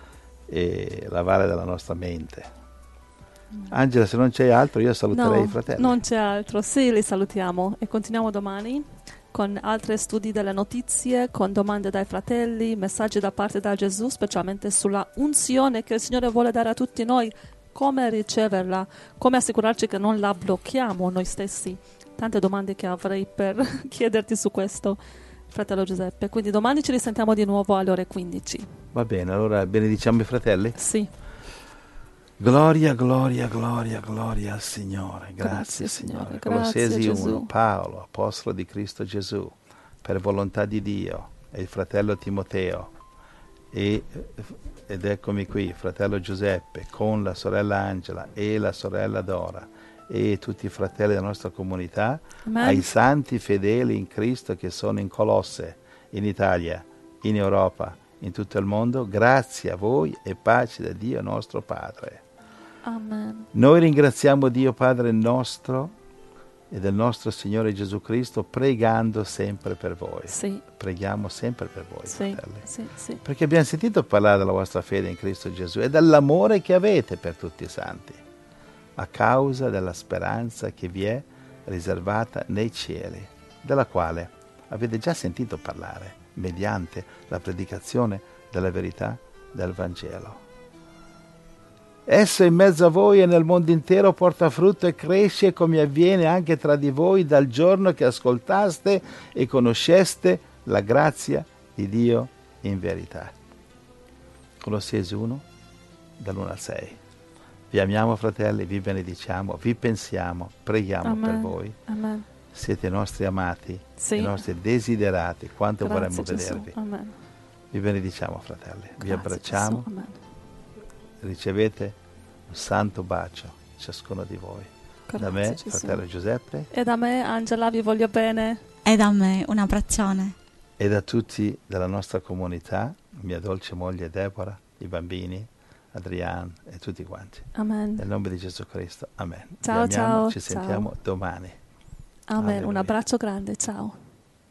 e la valle della nostra mente. Angela, se non c'è altro, io saluterei no, i fratelli. Non c'è altro, sì, li salutiamo e continuiamo domani con altri studi delle notizie, con domande dai fratelli, messaggi da parte da Gesù, specialmente sulla unzione che il Signore vuole dare a tutti noi, come riceverla, come assicurarci che non la blocchiamo noi stessi. Tante domande che avrei per chiederti su questo, fratello Giuseppe. Quindi domani ci risentiamo di nuovo alle ore quindici. Va bene, allora benediciamo i fratelli? Sì. Gloria, gloria, gloria, gloria al Signore. Grazie, Grazie Signore. Signore. Colossesi Grazie, uno, Paolo, apostolo di Cristo Gesù, per volontà di Dio, e il fratello Timoteo, e, ed eccomi qui, fratello Giuseppe, con la sorella Angela e la sorella Dora, e tutti i fratelli della nostra comunità, Amen. Ai santi fedeli in Cristo che sono in Colosse, in Italia, in Europa, in tutto il mondo, grazie a voi e pace da Dio nostro Padre. Amen. Noi ringraziamo Dio Padre nostro e del nostro Signore Gesù Cristo, pregando sempre per voi. Sì. Preghiamo sempre per voi, Sì, fratelli. sì, sì. Perché abbiamo sentito parlare della vostra fede in Cristo Gesù e dell'amore che avete per tutti i santi, a causa della speranza che vi è riservata nei cieli, della quale avete già sentito parlare, mediante la predicazione della verità del Vangelo. Esso in mezzo a voi e nel mondo intero porta frutto e cresce, come avviene anche tra di voi dal giorno che ascoltaste e conosceste la grazia di Dio in verità. Colossesi uno, dall'uno al sei. Vi amiamo, fratelli, vi benediciamo, vi pensiamo, preghiamo Amen. Per voi. Amen. Siete i nostri amati, Sì. i nostri desiderati, quanto Grazie, vorremmo Gesù. vedervi. Amen. Vi benediciamo, fratelli, vi Grazie, abbracciamo, Gesù. Amen. ricevete un santo bacio, ciascuno di voi. Grazie, da me, Gesù. fratello Giuseppe, E da me, Angela, vi voglio bene. E da me un abbraccione. e da tutti della nostra comunità, mia dolce moglie Deborah, i bambini, Adrian e tutti quanti. Amen. Nel nome di Gesù Cristo, amen. Ciao, Vi amiamo, ciao, ci ciao. sentiamo domani. Amen. Un Alleluia. abbraccio grande. Ciao.